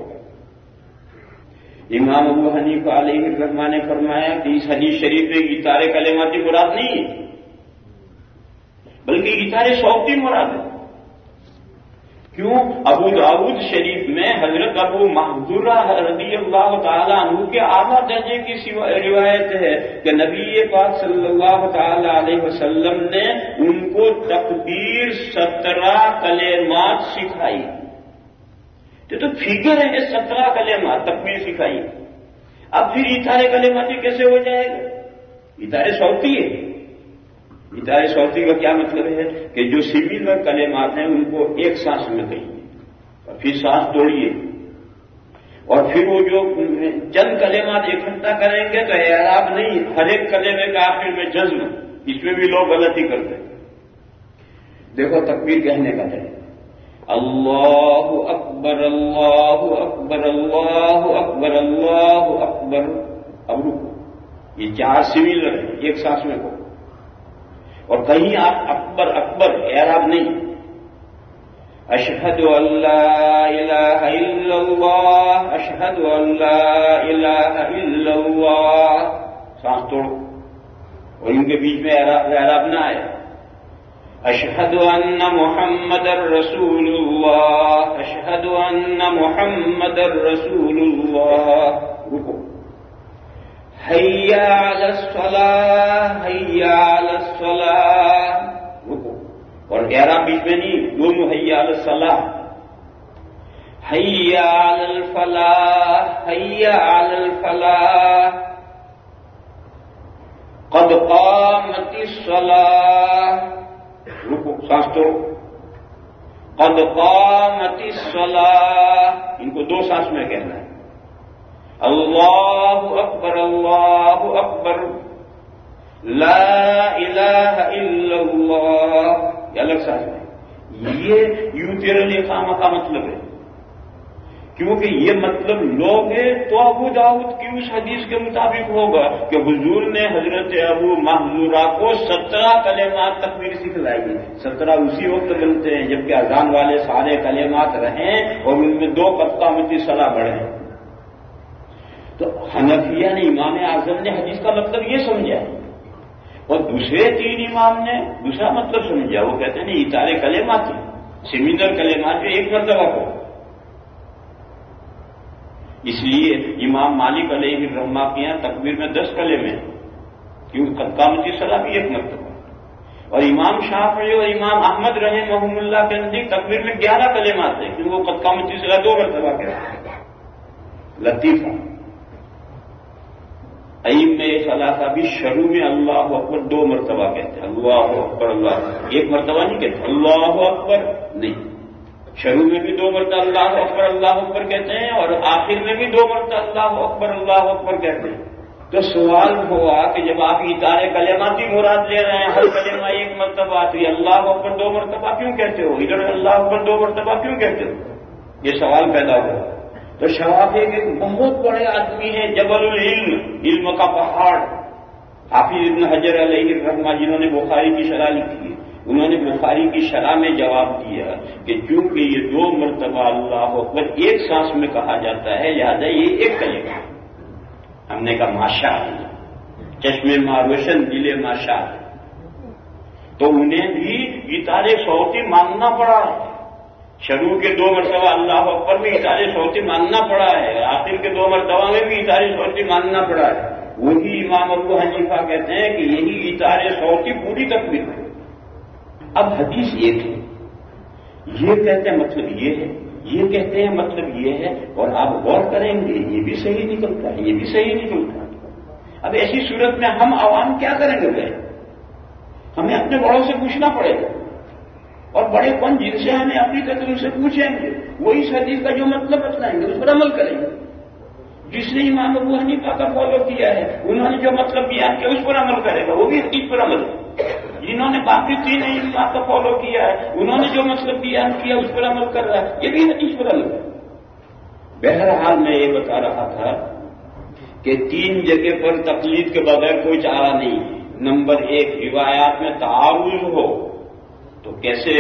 امام ابو حنیفہ علیہ الرحمہ نے فرمایا کہ اس حدیث شریف میں اطار کلمات مراد نہیں ہے بلکہ اطار صوتی مراد ہے. کیوں؟ ابو داؤد شریف میں حضرت ابو محذورہ رضی اللہ تعالی عنہ کے اعلیٰ درجے کی روایت ہے کہ نبی پاک صلی اللہ تعالی علیہ وسلم نے ان کو تکبیر 17 کلمات سکھائی. تو فگر ہے 17 کلمات تکبیر سکھائی. اب پھر اطار کلماتی کیسے ہو جائے گا؟ اطار صوتی ہے. اطار صوتی کا کیا مطلب ہے کہ جو سملر کلمات ہیں ان کو ایک سانس میں کہیے اور پھر سانس توڑیے اور پھر وہ جو چند کلمات اکٹھا کریں گے تو اعراب نہیں، ہر ایک کلمے کا آخر میں جزم. اس میں بھی لوگ غلطی کرتے ہیں. دیکھو تکبیر کہنے کا طریقہ اللہ اکبر اللہ اکبر اللہ اکبر اللہ اکبر. اب رکو. یہ 4 سملر ہے ایک سانس میں کو. اور کہیں آپ اکبر اکبر اعراب نہیں. اشہد ان لا الہ الا اللہ، اشہد ان لا الہ الا اللہ. سانس توڑو اور ان کے بیچ میں اعراب نہ آئے. اشہد ان محمد رسول اللہ، اشہد ان محمد رسول اللہ. رکو. حی علی الصلاۃ، حی علی الصلاۃ. رکو. اور اعراب بیچ میں نہیں، دونوں حی علی الصلاۃ. حی علی الفلاح، حی علی الفلاح. قد قامت الصلاۃ. رکو. سانس توڑو. قد قامت الصلاۃ. ان کو 2 سانس میں کہنا ہے. اللہ اکبر اللہ اکبر. لا الہ الا اللہ. یہ الگ سانس ہے. یہ یوتر الاقامہ کا مطلب ہے. کیونکہ یہ مطلب لوگ ہیں تو ابو داؤد کی اس حدیث کے مطابق ہوگا کہ حضور نے حضرت ابو محذورہ کو 17 کلمات تکبیر سکھلائی. 17 اسی وقت بنتے ہیں جبکہ اذان والے سارے کلمات رہیں اور ان میں 2 قد قامت الصلاۃ بڑھیں. تو حنفیہ نے، امام اعظم نے حدیث کا مطلب یہ سمجھا، اور دوسرے 3 امام نے دوسرا مطلب سمجھا. وہ کہتے ہیں اطار کلمات، سمندر کلمات جو ایک مرتبہ کو. اس لیے امام مالک علیہ الرحمہ کے یہاں تکبیر میں 10 کلمے، کیونکہ قامتی صلاح بھی ایک مرتبہ. اور امام شافعی اور امام احمد رحمہم اللہ کے نزدیک تکبیر میں 11 کلمات ہیں، کیونکہ وہ قامتی صلاح 2 مرتبہ کہتے ہیں. لطیفہ ائمہ ثلاثہ بھی شروع میں اللہ اکبر 2 مرتبہ کہتے ہیں. اللہ اکبر، اللہ، ایک مرتبہ نہیں کہتے اللہ اکبر، نہیں. شروع میں بھی 2 مرتبہ اللہ اکبر کہتے ہیں، اور آخر میں بھی 2 مرتبہ اللہ اکبر کہتے ہیں. تو سوال ہوا کہ جب آپ اطار کلماتی مراد لے رہے ہیں، ہر کلمہ ایک مرتبہ، تو یہ اللہ اکبر 2 مرتبہ کیوں کہتے ہو؟ ادھر اللہ اکبر 2 مرتبہ کیوں کہتے ہو؟ یہ سوال پیدا ہوا. تو شوافی ایک بہت بڑے آدمی ہیں، جبل العلم، علم کا پہاڑ، حافظ ابن حجر علیہ الرحمہ، جنہوں نے بخاری کی شرح لکھی ہے. انہوں نے بخاری کی شرح میں جواب دیا کہ چونکہ یہ 2 مرتبہ اللہ اکبر ایک سانس میں کہا جاتا ہے، لہذا یہ ایک کلمہ. ہم نے کہا ماشاء اللہ، چشمے ماروشن دل ماشاء. تو انہیں بھی اطار صوتی ماننا پڑا ہے. شروع کے 2 مرتبہ اللہ اکبر میں اطار صوتی ماننا پڑا ہے، آخر کے 2 مرتبہ میں بھی اطار صوتی ماننا پڑا ہے. وہی امام ابو حنیفہ کہتے ہیں کہ یہی اطار صوتی پوری تکبیر ہے. اب حدیث ایک ہے، یہ کہتے ہیں مطلب یہ ہے، یہ کہتے ہیں مطلب یہ ہے، اور آپ غور کریں گے یہ بھی صحیح نکلتا ہے، یہ بھی صحیح نکلتا ہے. اب ایسی صورت میں ہم عوام کیا کریں گے؟ ہمیں اپنے بڑوں سے پوچھنا پڑے گا، اور بڑے کون جن سے ہمیں اپنی طرف ان سے پوچھیں گے، وہ اس حدیث کا جو مطلب بتلائیں گے اس پر عمل کریں گے. جس نے امام ابو حنیفہ کا فالو کیا ہے، انہوں نے جو مطلب بیان کیا اس پر عمل کرے گا، وہ بھی حدیث پر عمل. جنہوں نے باقی 3 ائمہ کا فالو کیا ہے، انہوں نے جو مطلب بیان کیا اس پر عمل کر رہا ہے، یہ بھی حدیث پر عمل ہے. بہرحال میں یہ بتا رہا تھا کہ 3 جگہ پر تقلید کے بغیر کوئی چارہ نہیں. نمبر 1، روایات میں تعارض ہو تو کیسے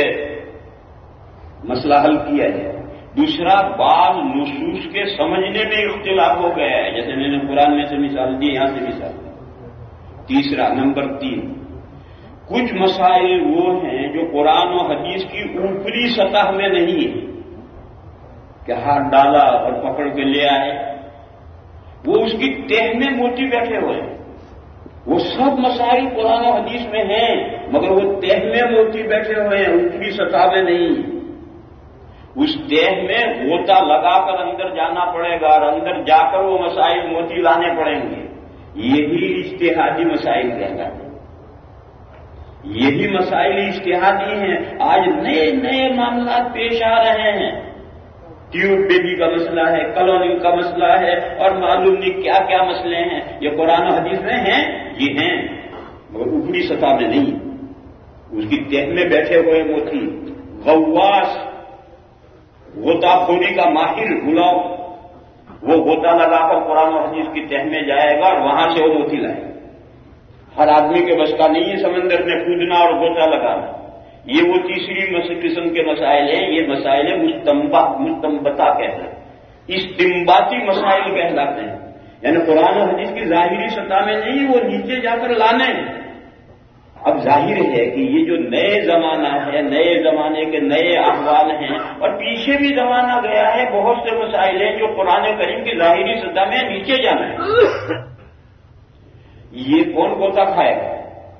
مسئلہ حل کیا جائے. دوسرا، بعض نصوص کے سمجھنے میں اختلاف ہو گیا ہے، جیسے میں نے قرآن میں سے مثال دی، یہاں سے مثال دی. تیسرا، نمبر 3، کچھ مسائل وہ ہیں جو قرآن و حدیث کی اوپری سطح میں نہیں ہے کہ ہاتھ ڈالا اور پکڑ کے لے آئے، وہ اس کی تہ میں موتی بیٹھے ہوئے ہیں. وہ سب مسائل قرآن و حدیث میں ہیں، مگر وہ تہ میں موتی بیٹھے ہوئے ہیں، اوپری سطح میں نہیں. اس تہ میں غوطہ لگا کر اندر جانا پڑے گا، اور اندر جا کر وہ مسائل موتی لانے پڑیں گے. یہی اجتہادی مسائل کہلاتے ہیں. یہی مسائل اجتہادی ہیں. آج نئے نئے معاملات پیش آ رہے ہیں. ٹیوب بیبی کا مسئلہ ہے، کلوننگ کا مسئلہ ہے، اور معلوم نہیں کیا کیا مسئلے ہیں. یہ قرآن و حدیث میں ہیں، یہ ہیں، مگر اوپری سطح میں نہیں. اس کی تہ میں بیٹھے ہوئے موتی. غواص، غوطہ خوری کا ماہر بلاؤ، وہ غوطہ لگا کر قرآن و حدیث کی تہ میں جائے گا اور وہاں سے وہ موتی لائے گا. ہر آدمی کے بس کا نہیں ہے سمندر میں کودنا اور غوطہ لگانا. یہ وہ تیسری قسم کے مسائل ہیں. یہ مسائل مستنبطہ کہتے ہیں، استنباطی مسائل کہلاتے ہیں. یعنی قرآن و حدیث کی ظاہری سطح میں نہیں، وہ نیچے جا کر لانے ہیں. اب ظاہر ہے کہ یہ جو نئے زمانہ ہے، نئے زمانے کے نئے احوال ہیں، اور پیچھے بھی زمانہ گیا ہے، بہت سے مسائل ہیں جو قرآن کریم کی ظاہری سطح میں نیچے جانا ہے. یہ کون غوطہ کھائے گا؟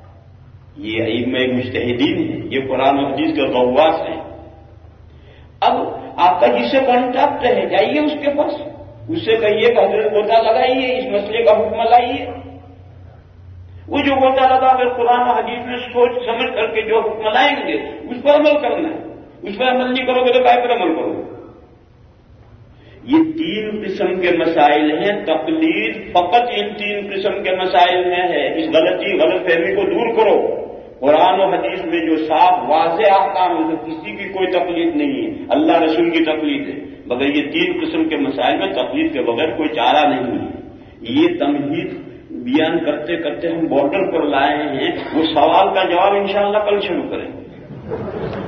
یہ ائمہ مجتہدین ہیں، یہ قرآن و حدیث کے غواص ہیں. اب آپ کا جس سے کانٹیکٹ ہے، جائیے اس کے پاس، اس سے کہیے کہ حضرت غوطہ لگائیے، اس مسئلے کا حکم لائیے. وہ جو غوطہ لگا کر قرآن و حدیث میں سوچ سمجھ کر کے جو حکم لائیں گے اس پر عمل کرنا ہے. اس پر عمل نہیں کرو گے تو کائے پر عمل کرو گے؟ یہ 3 قسم کے مسائل ہیں. تقلید فقط ان 3 قسم کے مسائل میں ہے. اس غلط فہمی کو دور کرو. قرآن و حدیث میں جو صاف واضح احکام ہے کسی کی کوئی تقلید نہیں ہے، اللہ رسول کی تقلید ہے. مگر یہ 3 قسم کے مسائل میں تقلید کے بغیر کوئی چارہ نہیں ہے. یہ تمہید بیان کرتے کرتے ہم بارڈر پر لائے ہیں. وہ سوال کا جواب انشاءاللہ کل شروع کریں گے.